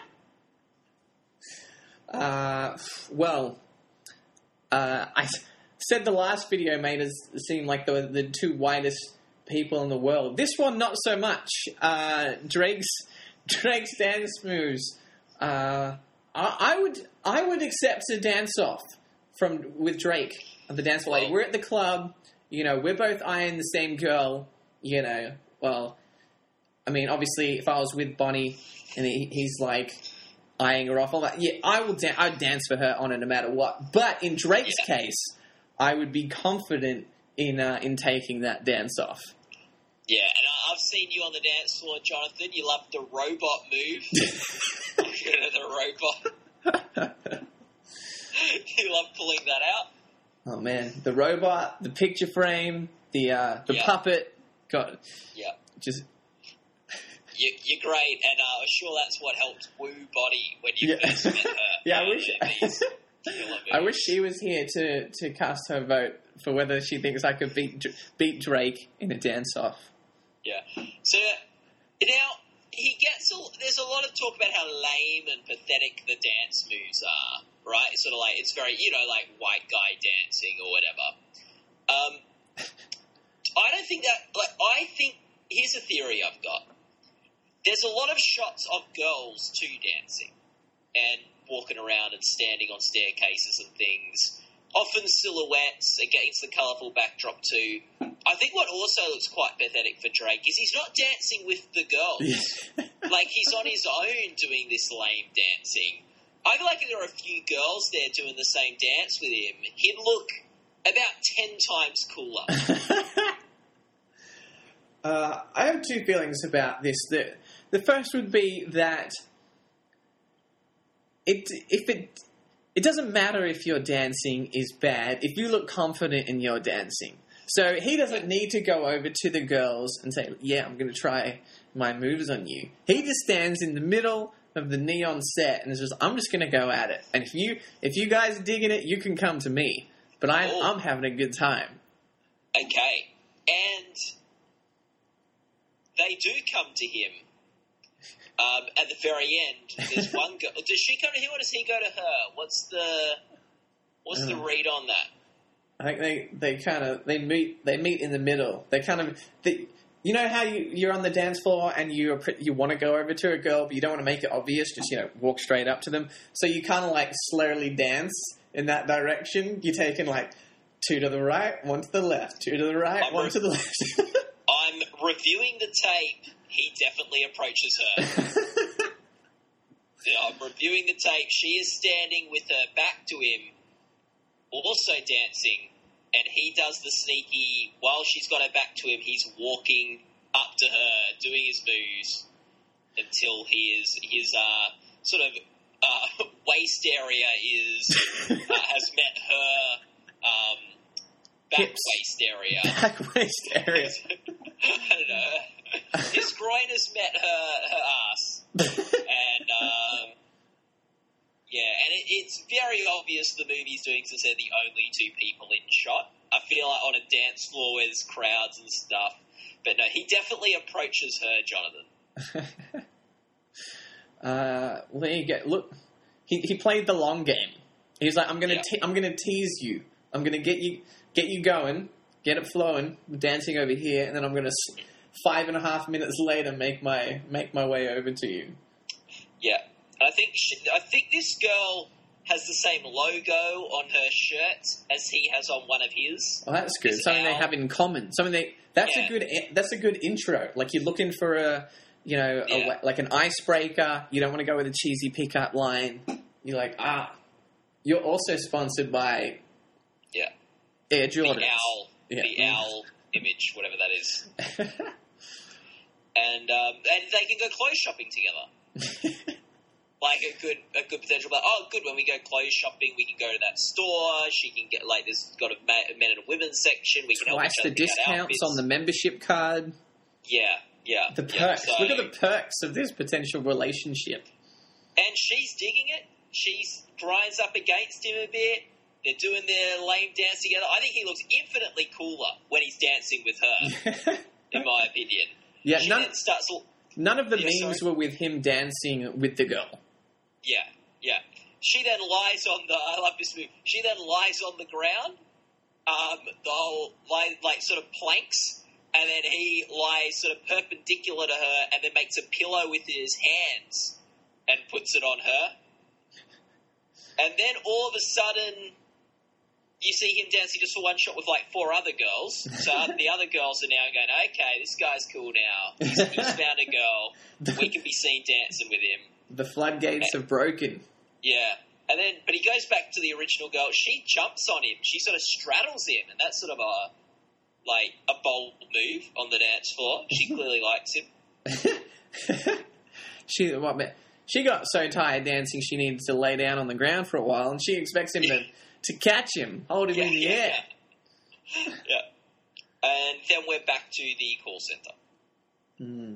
hype? uh, well, uh, I said the last video made us seem like the the two whitest people in the world. This one, not so much. Uh, Drake's Drake's dance moves. Uh, I, I would I would accept a dance off from with Drake at the dance floor. Like, we're at the club. You know, we're both eyeing the same girl. You know, well, I mean, obviously, if I was with Bonnie and he, he's like eyeing her off, all that, yeah, I will. Da- I'd dance for her on it no matter what. But in Drake's yeah. case, I would be confident in uh, in taking that dance off. Yeah, and I've seen you on the dance floor, Jonathan. You love the robot move. You know, the robot. You love pulling that out. Oh man, the robot, the picture frame, the uh, the yeah. puppet. God, yeah, just you, you're great, and uh, I'm sure that's what helped woo Bonnie when you yeah. first met her. Yeah, I wish. I wish she was here to, to cast her vote for whether she thinks I could beat beat Drake in a dance off. Yeah. So now he gets. A, there's a lot of talk about how lame and pathetic the dance moves are. Right? It's sort of like it's very, you know, like white guy dancing or whatever. Um, I don't think that. Like, I think here's a theory I've got. There's a lot of shots of girls too dancing and walking around and standing on staircases and things. Often silhouettes against the colourful backdrop too. I think what also looks quite pathetic for Drake is he's not dancing with the girls. Like, he's on his own doing this lame dancing. I feel like if there are a few girls there doing the same dance with him, he'd look about ten times cooler. uh, I have two feelings about this. The, the first would be that it if it... It doesn't matter if your dancing is bad if you look confident in your dancing. So he doesn't need to go over to the girls and say, yeah, I'm going to try my moves on you. He just stands in the middle of the neon set and is just, I'm just going to go at it. And if you if you guys are digging it, you can come to me. But I, I'm having a good time. Okay. And they do come to him. Um, at the very end, there's one girl. Does she come to him or does he go to her? What's the what's the read on that? I think they, they kind of they meet they meet in the middle. They kind of they, you know how you you're on the dance floor and you you want to go over to a girl but you don't want to make it obvious. Just, you know, walk straight up to them. So you kind of like slowly dance in that direction. You're taking like two to the right, one to the left, two to the right, I'm one re- to the left. I'm reviewing the tape. He definitely approaches her. I'm reviewing the tape. She is standing with her back to him, also dancing, and he does the sneaky, while she's got her back to him, he's walking up to her, doing his moves, until he is, his uh, sort of uh, waist area is uh, has met her um, back Hips. waist area. Back waist area. I don't know. His groin has met her, her ass. And, um, yeah, and it, it's very obvious the movie he's doing since they're the only two people in shot. I feel like on a dance floor where there's crowds and stuff. But no, he definitely approaches her, Jonathan. uh, well, there you go. Look, he he played the long game. He's like, I'm gonna Yeah. te- I'm gonna tease you. I'm gonna get you get you going, get it flowing, dancing over here, and then I'm gonna five and a half minutes later make my make my way over to you. Yeah, and I think she, I think this girl has the same logo on her shirt as he has on one of his. Oh, that's good. It's Something Al. they have in common. Something they that's Yeah. a good that's a good intro. Like, you're looking for a you know a, Yeah. like an icebreaker. You don't want to go with a cheesy pickup line. You're like, ah, you're also sponsored by Yeah, Air the Jordans. owl, Yeah. the owl image, whatever that is. And um, and they can go clothes shopping together. Like a good a good potential. Like, oh, good. When we go clothes shopping, we can go to that store. She can get like there's got a ma- men and a women's section. We can help Twice each the other pick out discounts outfits. on the membership card. Yeah, yeah. The yeah. perks. So- Look at the perks of this potential relationship. And she's digging it. She grinds up against him a bit. They're doing their lame dance together. I think he looks infinitely cooler when he's dancing with her, in my opinion. Yeah, She none, then starts. none of the Yeah, memes sorry. were with him dancing with the girl. Yeah, yeah. She then lies on the. I love this move. She then lies on the ground. Um, the whole lie, like sort of planks, and then he lies sort of perpendicular to her, and then makes a pillow with his hands and puts it on her. And then all of a sudden, you see him dancing just for one shot with like four other girls. So the other girls are now going, okay, this guy's cool now. He's, he's found a girl. We can be seen dancing with him. The floodgates have broken. Yeah. And then, but he goes back to the original girl. She jumps on him. She sort of straddles him. And that's sort of a, like, a bold move on the dance floor. She clearly likes him. she what man? She got so tired dancing she needed to lay down on the ground for a while, and she expects him to, to catch him, hold him Yeah, in the yeah, air. yeah. Yeah. And then we're back to the call center. Hmm.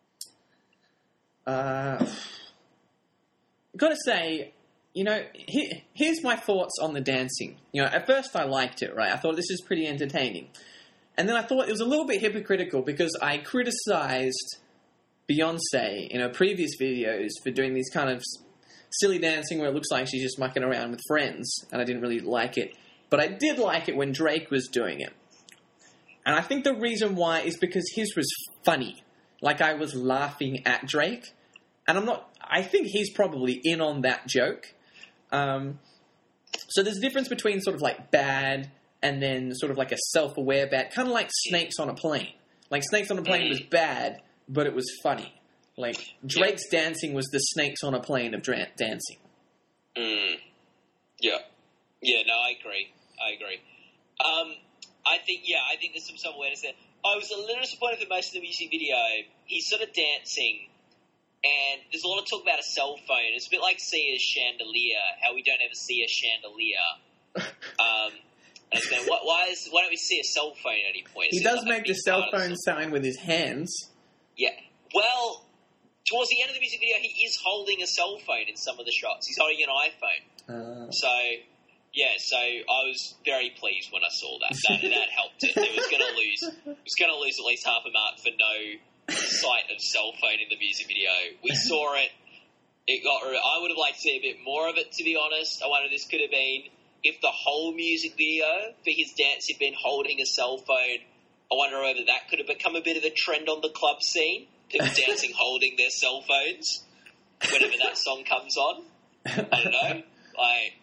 Uh, gotta say, you know, he, here's my thoughts on the dancing. You know, at first I liked it, right? I thought this is pretty entertaining. And then I thought it was a little bit hypocritical because I criticized Beyonce in her previous videos for doing these kind of silly dancing where it looks like she's just mucking around with friends, and I didn't really like it. But I did like it when Drake was doing it. And I think the reason why is because his was funny. Like, I was laughing at Drake. And I'm not... I think he's probably in on that joke. Um, so there's a difference between sort of like bad and then sort of like a self-aware bad. Kind of like Snakes on a Plane. Like, Snakes on a Plane was bad, but it was funny. Like, Drake's yeah. dancing was the Snakes on a Plane of dra- dancing. Mm. Yeah. Yeah, no, I agree. I agree. Um, I think, yeah, I think there's some self-awareness there. I was a little disappointed with most of the music video. He's sort of dancing, and there's a lot of talk about a cell phone. It's a bit like Sia's chandelier, how we don't ever see a chandelier. Um, and it's going, why, why, is, why don't we see a cell phone at any point? He does like make the cell phone sign with his hands. Yeah. Well, towards the end of the music video, he is holding a cell phone in some of the shots. He's holding an iPhone. Uh. So... Yeah, so I was very pleased when I saw that. That, that helped it. It was going to lose. It was going to lose at least half a mark for no sight of cell phone in the music video. We saw it. It got. I would have liked to see a bit more of it, to be honest. I wonder if this could have been if the whole music video for his dance had been holding a cell phone. I wonder whether that could have become a bit of a trend on the club scene. People dancing holding their cell phones whenever that song comes on. I don't know. Like.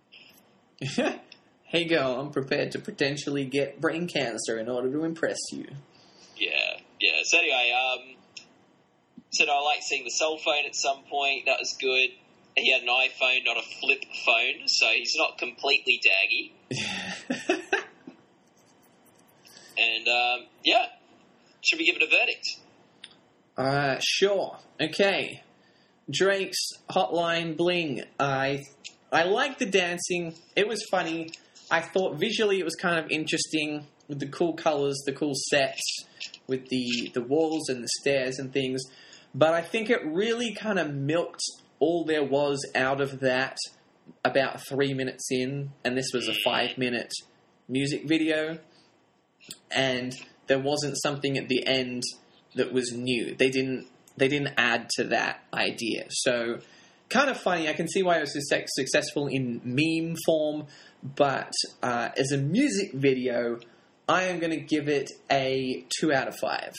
Hey girl, I'm prepared to potentially get brain cancer in order to impress you. Yeah, yeah. So anyway, um, so no, I like seeing the cell phone at some point. That was good. He had an iPhone, not a flip phone, so he's not completely daggy. And, um, yeah. Should we give it a verdict? Uh, sure. Okay. Drake's Hotline Bling. I... I liked the dancing. It was funny. I thought visually it was kind of interesting with the cool colours, the cool sets, with the, the walls and the stairs and things. But I think it really kind of milked all there was out of that about three minutes in. And this was a five-minute music video. And there wasn't something at the end that was new. They didn't, they didn't add to that idea. So... kind of funny. I can see why it was successful in meme form, but uh, as a music video, I am going to give it a two out of five.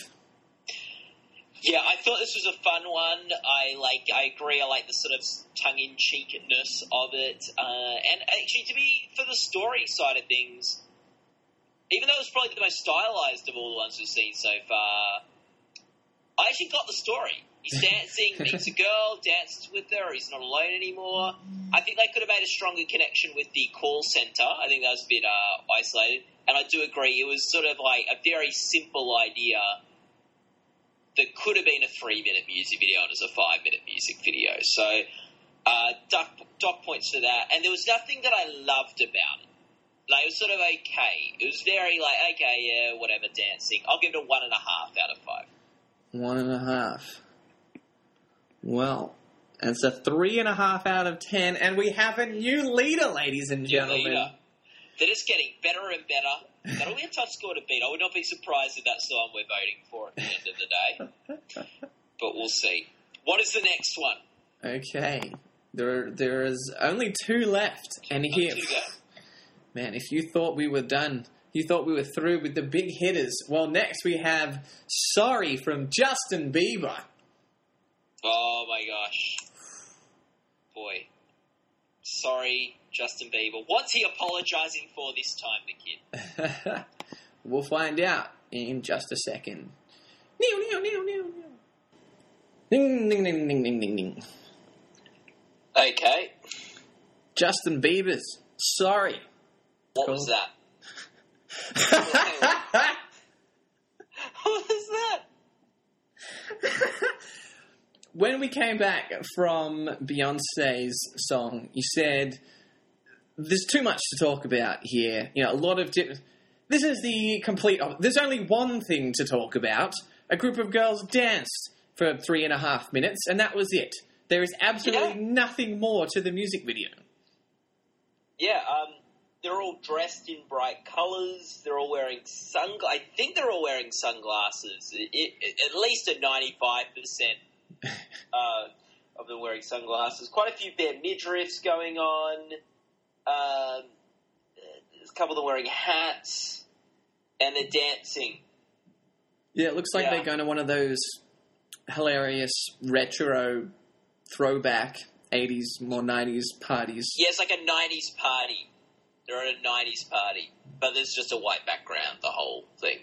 Yeah, I thought this was a fun one. I like. I agree. I like the sort of tongue-in-cheekness of it, uh, and actually, to be for the story side of things, even though it was probably the most stylized of all the ones we've seen so far, I actually got the story. He's dancing, meets a girl, dances with her, he's not alone anymore. I think they could have made a stronger connection with the call centre. I think that was a bit uh, isolated. And I do agree, it was sort of like a very simple idea that could have been a three-minute music video and it was a five-minute music video. So, uh, dock, dock points for that. And there was nothing that I loved about it. Like, it was sort of okay. It was very like, okay, yeah, whatever, dancing. I'll give it a one and a half out of five. One and a half. Well, it's a three and a half out of ten, and we have a new leader, ladies and gentlemen. Leader. They're just getting better and better. That'll be a tough score to beat. I would not be surprised if that's the one we're voting for at the end of the day. But we'll see. What is the next one? Okay. There, there is only two left, and here... Man, if you thought we were done, you thought we were through with the big hitters. Well, next we have Sorry from Justin Bieber. Oh, my gosh. Boy. Sorry, Justin Bieber. What's he apologising for this time, the kid? We'll find out in just a second. New, new, new, new, new. Ding, ding, ding, ding, ding, ding, ding. Okay. Justin Bieber's Sorry. What cool. was that? What was that? When we came back from Beyonce's song, you said, there's too much to talk about here. You know, a lot of... Di- this is the complete... There's only one thing to talk about. A group of girls danced for three and a half minutes, and that was it. There is absolutely yeah. nothing more to the music video. Yeah, um, they're all dressed in bright colours. They're all wearing sun... I think they're all wearing sunglasses. It, it, at least a ninety-five percent... Uh, of them wearing sunglasses. Quite a few bare midriffs going on. Um, there's a couple of them wearing hats. And they're dancing. Yeah, it looks like Yeah. they're going to one of those hilarious retro throwback eighties, more nineties parties. Yeah, it's like a nineties party. They're at a nineties party. But there's just a white background, the whole thing.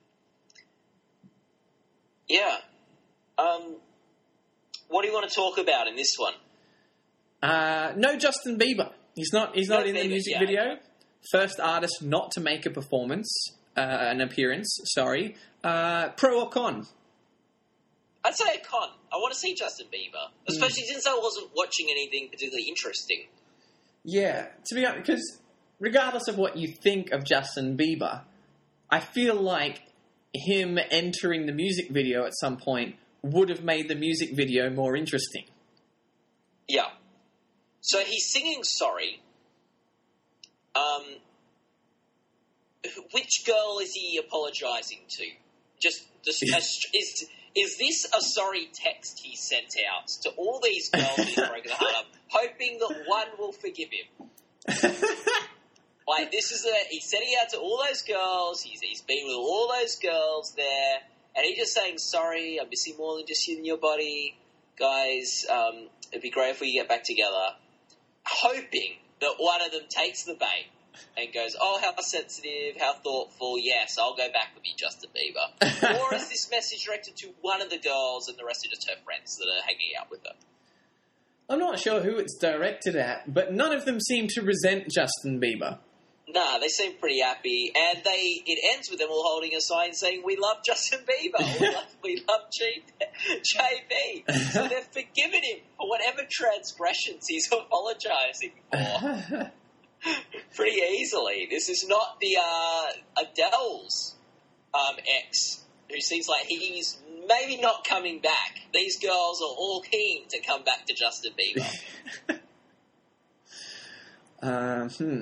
Yeah. Um, what do you want to talk about in this one? Uh, no Justin Bieber. He's not He's not No in the Bieber, music yeah, video. okay. First artist not to make a performance, uh, an appearance, sorry. Uh, pro or con? I'd say a con. I want to see Justin Bieber. Especially mm. since I wasn't watching anything particularly interesting. Yeah, to be honest, because regardless of what you think of Justin Bieber, I feel like him entering the music video at some point would have made the music video more interesting. Yeah. So he's singing Sorry. Um, which girl is he apologising to? Just, just is is this a sorry text he sent out to all these girls he's broken the heart up, hoping that one will forgive him? Like, this is a, he's sending out to all those girls, he's, he's been with all those girls there, and he's just saying, sorry, I'm missing more than just you and your body. Guys, um, it'd be great if we get back together. Hoping that one of them takes the bait and goes, oh, how sensitive, how thoughtful, yes, I'll go back with you, Justin Bieber. Or is this message directed to one of the girls and the rest are just her friends that are hanging out with her? I'm not sure who it's directed at, but none of them seem to resent Justin Bieber. Nah, they seem pretty happy, and they it ends with them all holding a sign saying, we love Justin Bieber, we love, we love J B. So they've forgiven him for whatever transgressions he's apologising for. Pretty easily. This is not the uh, Adele's um, ex, who seems like he's maybe not coming back. These girls are all keen to come back to Justin Bieber. uh, hmm.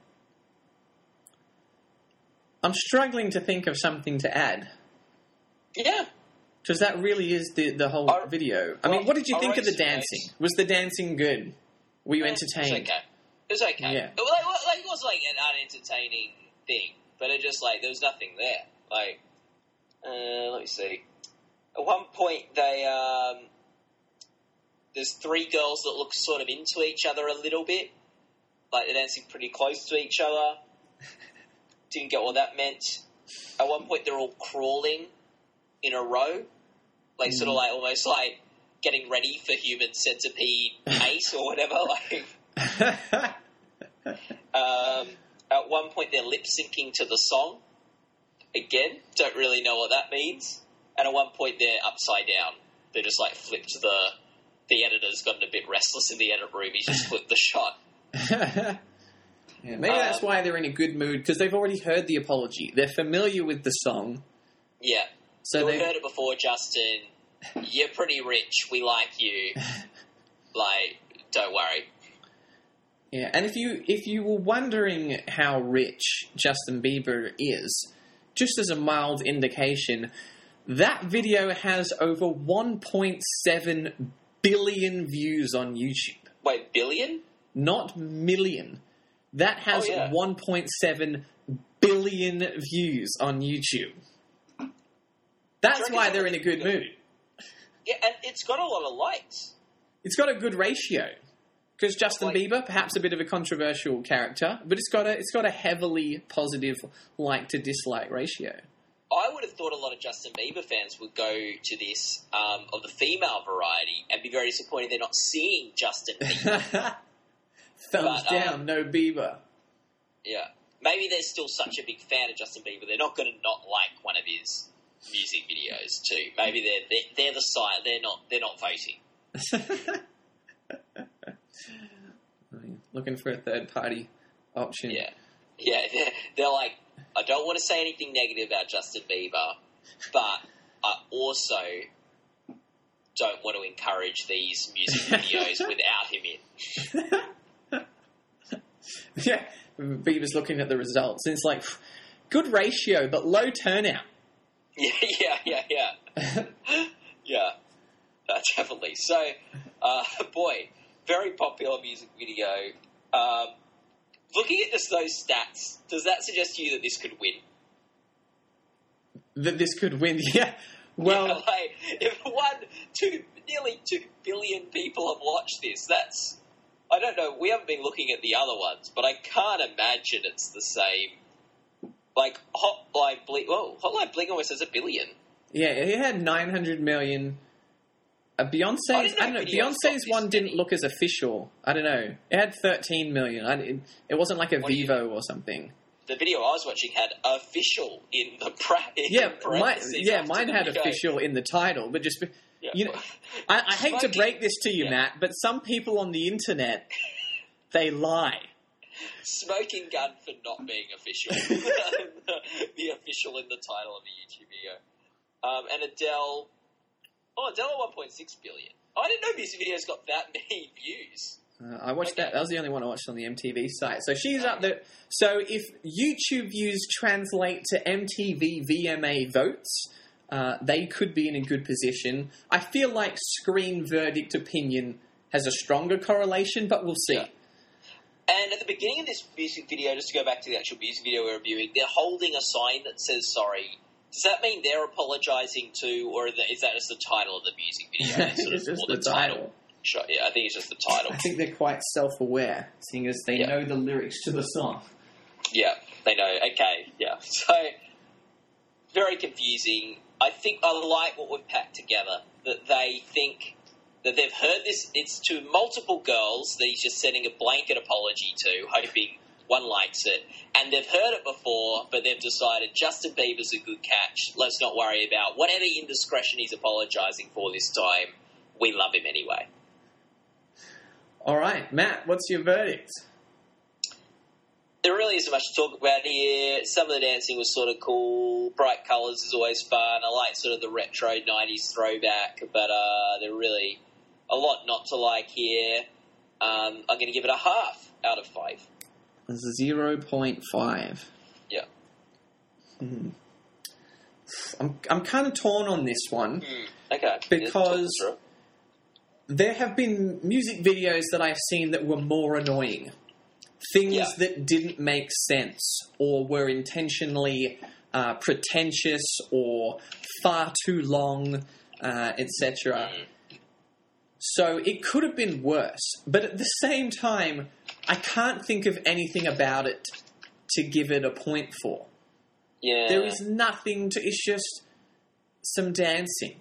I'm struggling to think of something to add. Yeah. Because that really is the, the whole I, video. I well, mean, what did you I think of the dancing? notes. Was the dancing good? Were you Yeah, entertained? It was okay. It was okay. Yeah. It, like, like, it was like an unentertaining thing, but it just like there was nothing there. Like, uh, let me see. At one point, they um, there's three girls that look sort of into each other a little bit, like they're dancing pretty close to each other. Didn't get what that meant. At one point, they're all crawling in a row, like mm. sort of like almost like getting ready for human centipede pace or whatever. Like, um, at one point, they're lip syncing to the song. Again, don't really know what that means. And at one point, they're upside down. They're just like flipped. The the editor's gotten a bit restless in the edit room. He just flipped the shot. Yeah, maybe um, that's why they're in a good mood, because they've already heard the apology. They're familiar with the song. Yeah. So we've heard it before, Justin. You're pretty rich. We like you. Like, don't worry. Yeah, and if you if you were wondering how rich Justin Bieber is, just as a mild indication, that video has over one point seven billion views on YouTube. Wait, billion? Not million. That has oh, yeah. one point seven billion views on YouTube. That's why they're in a good mood. Yeah, and it's got a lot of likes. It's got a good ratio. Because Justin like, Bieber, perhaps a bit of a controversial character, but it's got a it's got a heavily positive like to dislike ratio. I would have thought a lot of Justin Bieber fans would go to this um, of the female variety and be very disappointed they're not seeing Justin Bieber. Thumbs but, down, um, no Bieber. Yeah. Maybe they're still such a big fan of Justin Bieber, they're not going to not like one of his music videos too. Maybe they're they're, they're the side. They're not they're not voting. Looking for a third party option. Yeah, yeah. They're, they're like, I don't want to say anything negative about Justin Bieber, but I also don't want to encourage these music videos without him in. Yeah, Bieber's looking at the results, and it's like, good ratio, but low turnout. Yeah, yeah, yeah, yeah. Yeah, uh, definitely. So, uh, boy, very popular music video. Um, looking at just those stats, does that suggest to you that this could win? that this could win. Yeah. Well, yeah, like, if one, two, nearly two billion people have watched this, that's, I don't know, we haven't been looking at the other ones, but I can't imagine it's the same. Like, Hotline Bling, whoa, Hotline Bling almost has a billion. Yeah, it had nine hundred million. Uh, Beyonce's, I, I don't know, Beyonce's one didn't look as official. I don't know. It had thirteen million. I, it, it wasn't like a what Vivo or something. The video I was watching had official in the pra- in yeah, my, yeah, mine had video. Official in the title, but just yeah. you know, I, I hate to break this to you, yeah. Matt, but some people on the internet they lie. Smoking gun for not being official. The official in the title of a YouTube video. Um, and Adele, oh, Adele one point six billion. I didn't know music videos got that many views. Uh, I watched okay. that. That was the only one I watched on the M T V site. So she's up there. So if YouTube views translate to M T V V M A votes, uh, they could be in a good position. I feel like Screen Verdict Opinion has a stronger correlation, but we'll see. Yeah. And at the beginning of this music video, just to go back to the actual music video we're reviewing, they're holding a sign that says sorry. Does that mean they're apologising too, or is that just the title of the music video? Sort it's of, just the, the title. title. Sure, yeah, I think it's just the title. I think they're quite self-aware, seeing as they yeah. know the lyrics to the song. Yeah, they know. Okay, yeah. So, very confusing. I think I like what we've packed together, that they think that they've heard this. It's to multiple girls that he's just sending a blanket apology to, hoping one likes it. And they've heard it before, but they've decided Justin Bieber's a good catch. Let's not worry about whatever indiscretion he's apologising for this time. We love him anyway. All right, Matt, what's your verdict? There really isn't much to talk about here. Some of the dancing was sort of cool. Bright colours is always fun. I like sort of the retro nineties throwback, but uh, there are really a lot not to like here. Um, I'm going to give it a half out of five. zero point five. Yeah. Hmm. I'm I'm kind of torn on this one. Mm, okay. Because there have been music videos that I've seen that were more annoying. Things yeah. that didn't make sense or were intentionally uh, pretentious or far too long, uh, et cetera. Mm. So it could have been worse. But at the same time, I can't think of anything about it to give it a point for. Yeah. There is nothing to... It's just some dancing.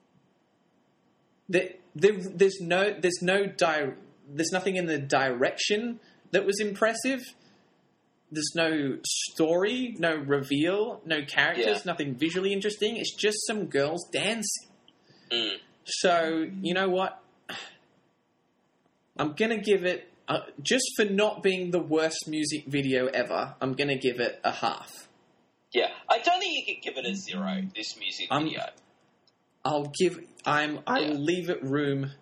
There, there, there's no... There's no... Di- there's nothing in the direction that was impressive. There's no story, no reveal, no characters, yeah. nothing visually interesting. It's just some girls dancing. Mm. So, you know what? I'm going to give it... Uh, just for not being the worst music video ever, I'm going to give it a half. Yeah, I don't think you could give it a zero, this music I'm, video. I'll give... I'm, I yeah. will leave it room...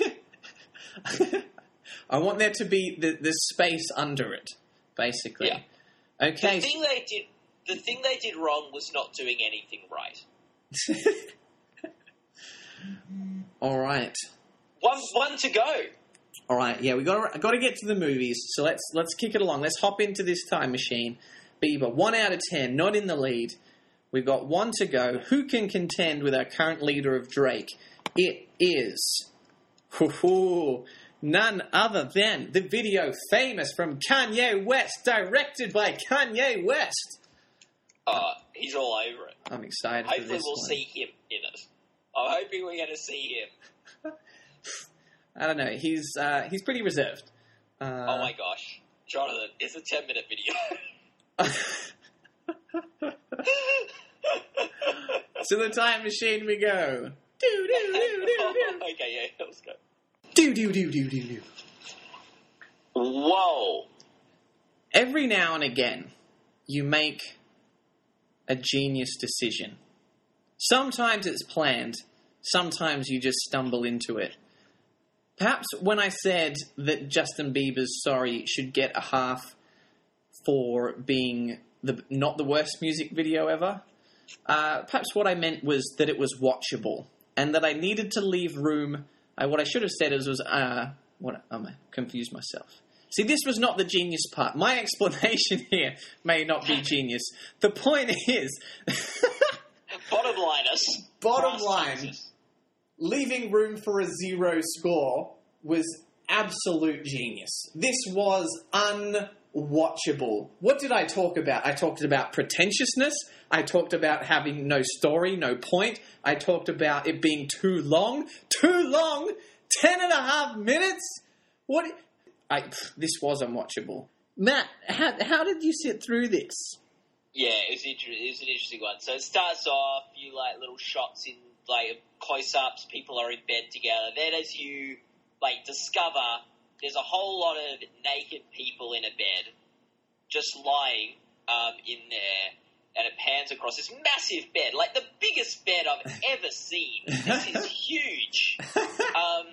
I want there to be the, the space under it, basically. Yeah. Okay. The thing they did, the thing they did wrong was not doing anything right. All right. One, one to go. All right. Yeah, we got got to get to the movies. So let's let's kick it along. Let's hop into this time machine. Bieber, one out of ten, not in the lead. We've got one to go. Who can contend with our current leader of Drake? It is. Hoo-hoo. None other than the video famous from Kanye West, directed by Kanye West. Uh, he's all over it. I'm excited Hopefully for this we'll one. see him in it. I'm hoping we're going to see him. I don't know. He's uh, he's pretty reserved. Uh, oh my gosh. Jonathan, it's a ten minute video. To the time machine we go. Do, do, do, do, do. Okay, yeah, let's go. Do, do, do, do, do, do. Whoa. Every now and again, you make a genius decision. Sometimes it's planned. Sometimes you just stumble into it. Perhaps when I said that Justin Bieber's Sorry should get a half for being the not the worst music video ever, uh, perhaps what I meant was that it was watchable and that I needed to leave room... Uh, what I should have said is was, uh, what, oh, I confused myself. See, this was not the genius part. My explanation here may not be genius. The point is... Bottom line us. Bottom line, leaving room for a zero score was absolute genius. This was unwatchable. What did I talk about? I talked about pretentiousness. I talked about having no story, no point. I talked about it being too long. Too long? Ten and a half minutes? What? I, this was unwatchable. Matt, how, how did you sit through this? Yeah, it was, inter- it was an interesting one. So it starts off, you like little shots in like close-ups, people are in bed together. Then as you like discover there's a whole lot of naked people in a bed just lying um, in there, and it pans across this massive bed, like the biggest bed I've ever seen. This is huge. Um,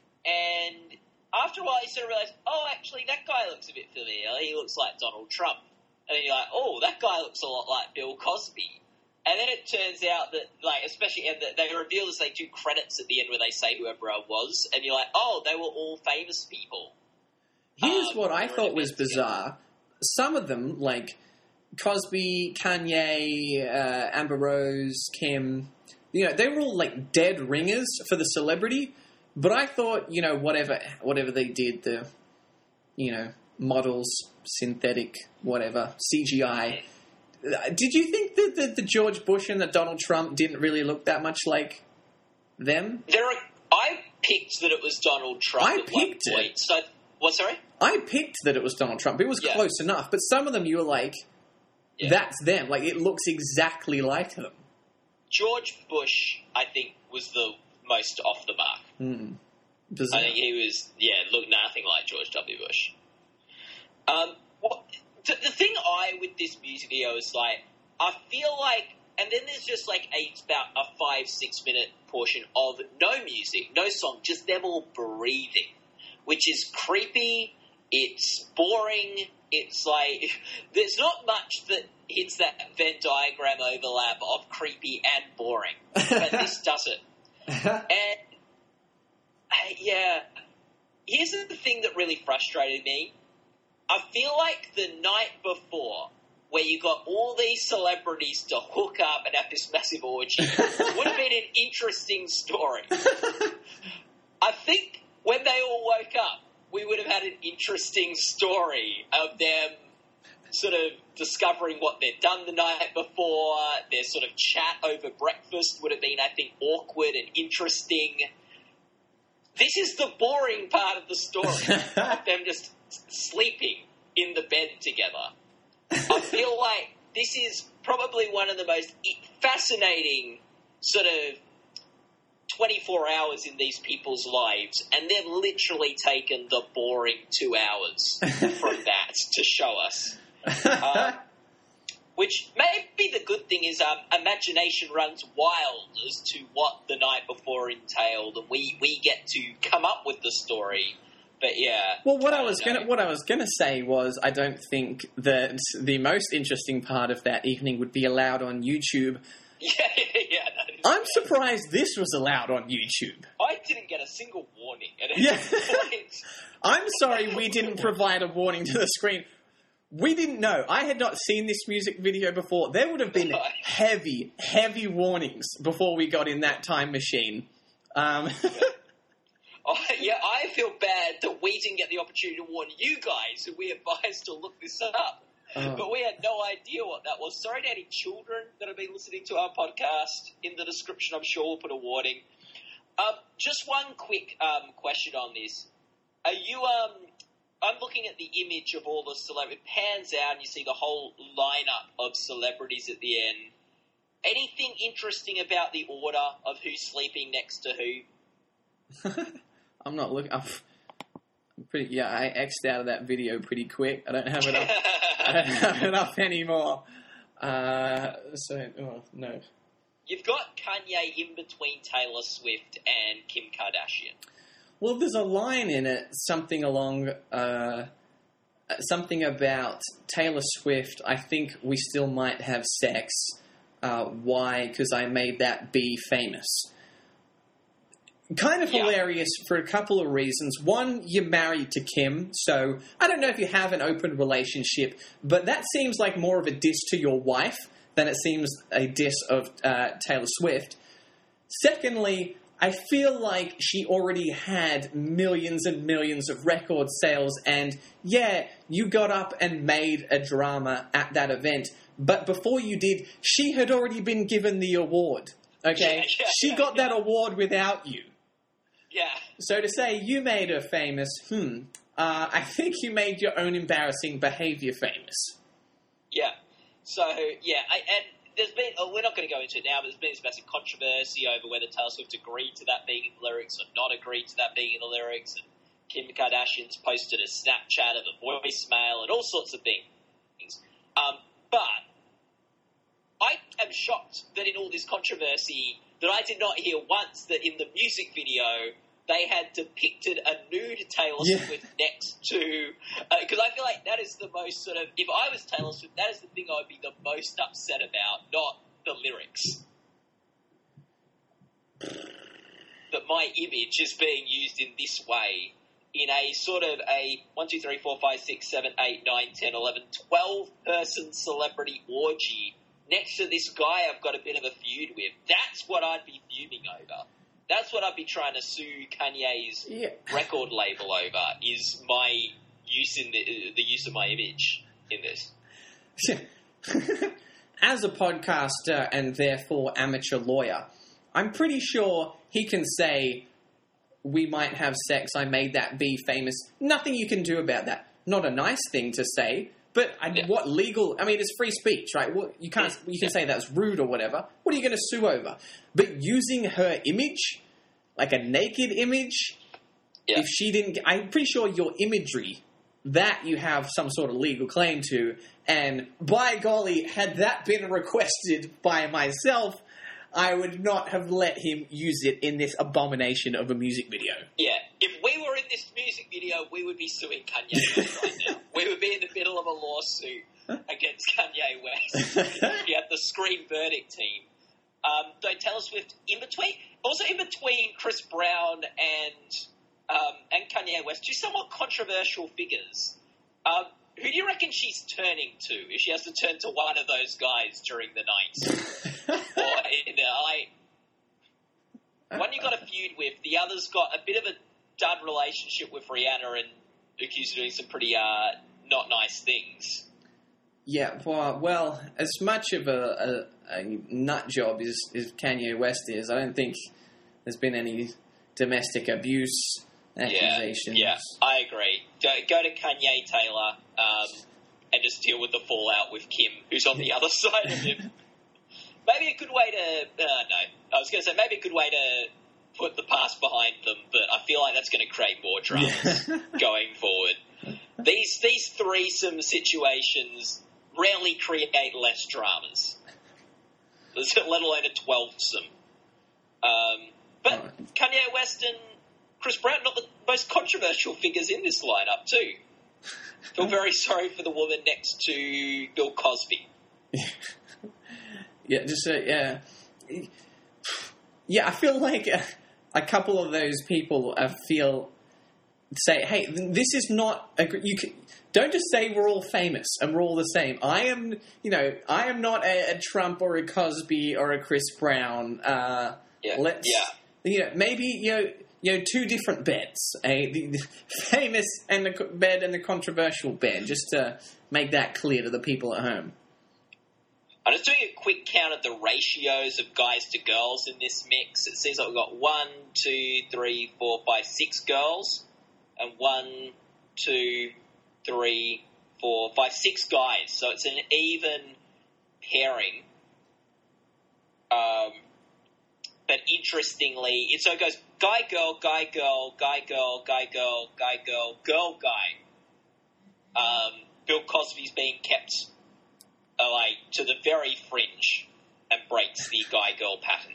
and after a while you sort of realise, oh, actually that guy looks a bit familiar. He looks like Donald Trump. And then you're like, oh, that guy looks a lot like Bill Cosby. And then it turns out that, like, especially, and they reveal as they do credits at the end where they say whoever it was, and you're like, oh, they were all famous people. Here's um, what I thought was bizarre. Some of them, like Cosby, Kanye, uh, Amber Rose, Kim, you know, they were all, like, dead ringers for the celebrity. But I thought, you know, whatever, whatever they did, the, you know, models, synthetic, whatever, C G I. Did you think that the, the George Bush and the Donald Trump didn't really look that much like them? There are, I picked that it was Donald Trump. I at picked one point. it. So, what? Sorry, I picked that it was Donald Trump. It was yeah. close enough, but some of them you were like, yeah. "That's them." Like it looks exactly like them. George Bush, I think, was the most off the mark. Mm. I think he was, yeah, looked nothing like George W. Bush. Um, what, the, the thing I, with this music video is like, I feel like, and then there's just like a, about a five, six minute portion of no music, no song, just them all breathing, which is creepy, it's boring, it's like, there's not much that hits that Venn diagram overlap of creepy and boring, but this does it. And, uh, yeah, here's the thing that really frustrated me. I feel like the night before, where you got all these celebrities to hook up and have this massive orgy, would have been an interesting story. I think when they all woke up, we would have had an interesting story of them sort of discovering what they'd done the night before. Their sort of chat over breakfast would have been, I think, awkward and interesting. This is the boring part of the story, of them just sleeping in the bed together. I feel like this is probably one of the most fascinating sort of twenty-four hours in these people's lives, and they've literally taken the boring two hours from that to show us. Um, which maybe the good thing is um, imagination runs wild as to what the night before entailed, and we, we get to come up with the story. But yeah. Well, what I, I was know. gonna what I was gonna say was I don't think that the most interesting part of that evening would be allowed on YouTube. Yeah, yeah, yeah. I'm surprised this was allowed on YouTube. I didn't get a single warning at any yeah. point. I'm sorry we didn't provide a warning to the screen. We didn't know. I had not seen this music video before. There would have been heavy, heavy warnings before we got in that time machine. Um, yeah. Oh, yeah, I feel bad that we didn't get the opportunity to warn you guys, who we advised to look this up. Oh. But we had no idea what that was. Sorry to any children that have been listening to our podcast. In the description, I'm sure we'll put a warning. Um, just one quick um, question on this. Are you... Um, I'm looking at the image of all the celebrities. It pans out and you see the whole lineup of celebrities at the end. Anything interesting about the order of who's sleeping next to who? I'm not looking. I'm pretty. Yeah, I X'd out of that video pretty quick. I don't have it up. I don't have it up anymore. Uh, so, oh, no. You've got Kanye in between Taylor Swift and Kim Kardashian. Well, there's a line in it, something along, uh, something about Taylor Swift. I think we still might have sex. Uh, why? Because I made that be famous. Kind of yeah. hilarious for a couple of reasons. One, you're married to Kim, so I don't know if you have an open relationship, but that seems like more of a diss to your wife then it seems a diss of uh, Taylor Swift. Secondly, I feel like she already had millions and millions of record sales, and yeah, you got up and made a drama at that event, but before you did, she had already been given the award, okay? Yeah, yeah, she yeah, got yeah. that award without you. Yeah. So to say you made her famous, hmm, uh, I think you made your own embarrassing behaviour famous. Yeah. So, yeah, I, and there's been, oh, we're not going to go into it now, but there's been this massive controversy over whether Taylor Swift agreed to that being in the lyrics or not agreed to that being in the lyrics, and Kim Kardashian's posted a Snapchat of a voicemail and all sorts of things. Um, but I am shocked that in all this controversy that I did not hear once that in the music video they had depicted a nude Taylor Yeah. Swift next to... Because uh, I feel like that is the most sort of... If I was Taylor Swift, that is the thing I would be the most upset about, not the lyrics. That my image is being used in this way in a sort of a one, two, three, four, five, six, seven, eight, nine, ten, eleven, twelve person celebrity orgy next to this guy I've got a bit of a feud with. That's what I'd be fuming over. That's what I'd be trying to sue Kanye's Yeah. record label over, is my use in the, the use of my image in this. As a podcaster and therefore amateur lawyer, I'm pretty sure he can say, we might have sex, I made that be famous. Nothing you can do about that. Not a nice thing to say, but I, Yeah. what legal... I mean, it's free speech, right? What, you can't. You can say that's rude or whatever. What are you going to sue over? But using her image, like a naked image, Yeah. if she didn't... I'm pretty sure your imagery, that you have some sort of legal claim to, and by golly, had that been requested by myself, I would not have let him use it in this abomination of a music video. Yeah, if we were in this music video, we would be suing Kanye West right now. We would be in the middle of a lawsuit against Kanye West. We have the Scream Verdict team. Um, so Taylor Swift in between, also in between Chris Brown and um, and Kanye West, two somewhat controversial figures. Um, who do you reckon she's turning to if she has to turn to one of those guys during the night? Or in the eye? One you got a feud with, the other's got a bit of a dud relationship with Rihanna and accused of doing some pretty uh, not nice things. Yeah, well, well, as much of a, a, a nut job as, as Kanye West is, I don't think there's been any domestic abuse accusations. Yeah, yeah, I agree. Go, go to Kanye Taylor um, and just deal with the fallout with Kim, who's on the other side of him. Maybe a good way to... Uh, no, I was going to say maybe a good way to put the past behind them, but I feel like that's going to create more dramas Yeah. going forward. These these threesome situations rarely create less dramas, let alone a twelvesome. Um, but Right. Kanye West and Chris Brown, not the most controversial figures in this lineup, too. Feel very sorry for the woman next to Bill Cosby. Yeah, just uh, yeah, yeah. I feel like a, a couple of those people uh, feel say, "Hey, this is not a, you can, don't just say we're all famous and we're all the same. I am, you know, I am not a, a Trump or a Cosby or a Chris Brown. Uh, Yeah, let's, yeah. you know, maybe you know, you know, two different beds, a the, the famous and the co- bed and the controversial bed, just to make that clear to the people at home." I'm just doing a quick count of the ratios of guys to girls in this mix. It seems like we've got one, two, three, four, five, six girls, and one, two, three, four, five, six guys. So it's an even pairing. Um, but interestingly, it so it goes guy, girl, guy, girl, guy, girl, guy, girl, guy, girl, girl, guy. Um, Bill Cosby's being kept uh, like to the very fringe and breaks the guy-girl pattern.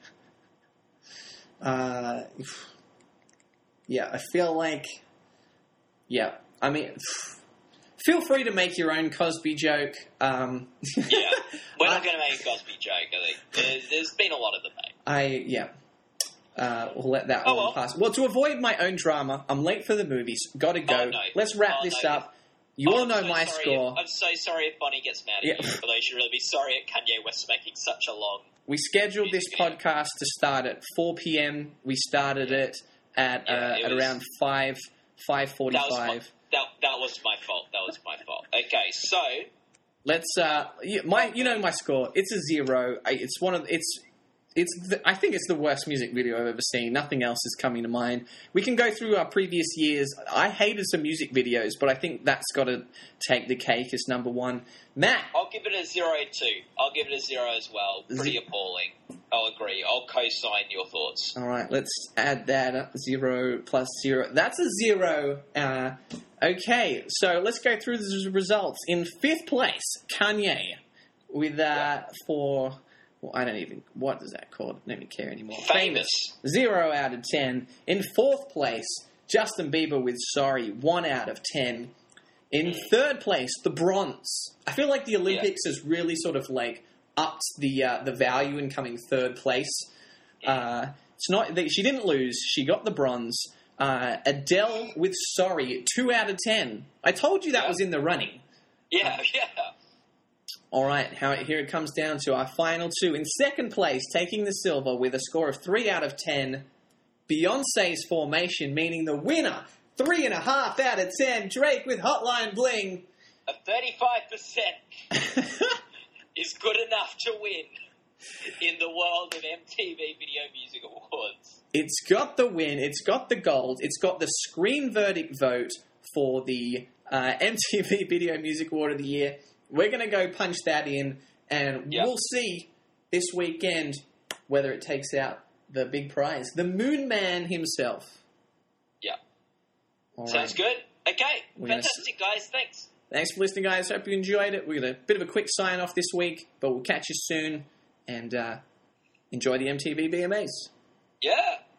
Uh, yeah, I feel like, yeah, I mean, feel free to make your own Cosby joke. Um, Yeah, we're not I- going to make a Cosby joke, I think. There's, there's been a lot of debate. I, yeah, uh, we'll let that Oh, one well. pass. Well, to avoid my own drama, I'm late for the movies. Gotta go. Oh, no. Let's wrap Oh, this no. up. You Oh, all I'm know so my sorry score. If, I'm so sorry if Bonnie gets mad at Yeah. you, although you should really be sorry at Kanye West making such a long... We scheduled this Music video. podcast to start at four p.m. We started it at Yeah, uh, it at was- around five five That was, my, forty-five. that, that was my fault. That was my fault. Okay, so... Let's uh, you, my you know my score. It's a zero. I, it's one of it's it's the, I think it's the worst music video I've ever seen. Nothing else is coming to mind. We can go through our previous years. I hated some music videos, but I think that's got to take the cake as number one. Matt, I'll give it a zero too. I'll give it a zero as well. Pretty Z- appalling. I'll agree. I'll co-sign your thoughts. all right, let's add that up. Zero plus zero. That's a zero. Uh, okay, so let's go through the results. In fifth place, Kanye with uh, for. Well, I don't even... What is that called? I don't even care anymore. Famous. Zero out of ten. In fourth place, Justin Bieber with Sorry. One out of ten. In Mm. third place, The Bronze. I feel like the Olympics has really sort of, like, upped the uh, the value in coming third place. Uh, it's not... She didn't lose. She got the bronze. Uh, Adele with Sorry. Two out of ten. I told you that Yeah. was in the running. Yeah, yeah. All right, how, here it comes down to our final two. In second place, taking the silver with a score of three out of ten, Beyonce's Formation, meaning the winner, three and a half out of ten, Drake with Hotline Bling. A thirty-five percent is good enough to win in the world of M T V Video Music Awards. It's got the win, it's got the gold, it's got the screen verdict vote for the uh, M T V Video Music Award of the Year. We're going to go punch that in, and Yep. we'll see this weekend whether it takes out the big prize. The Moon Man himself. Yeah. All Sounds right. good. Okay. We're gonna Fantastic, guys. Thanks. Thanks for listening, guys. Hope you enjoyed it. We got a bit of a quick sign-off this week, but we'll catch you soon, and uh, enjoy the M T V B M As. Yeah.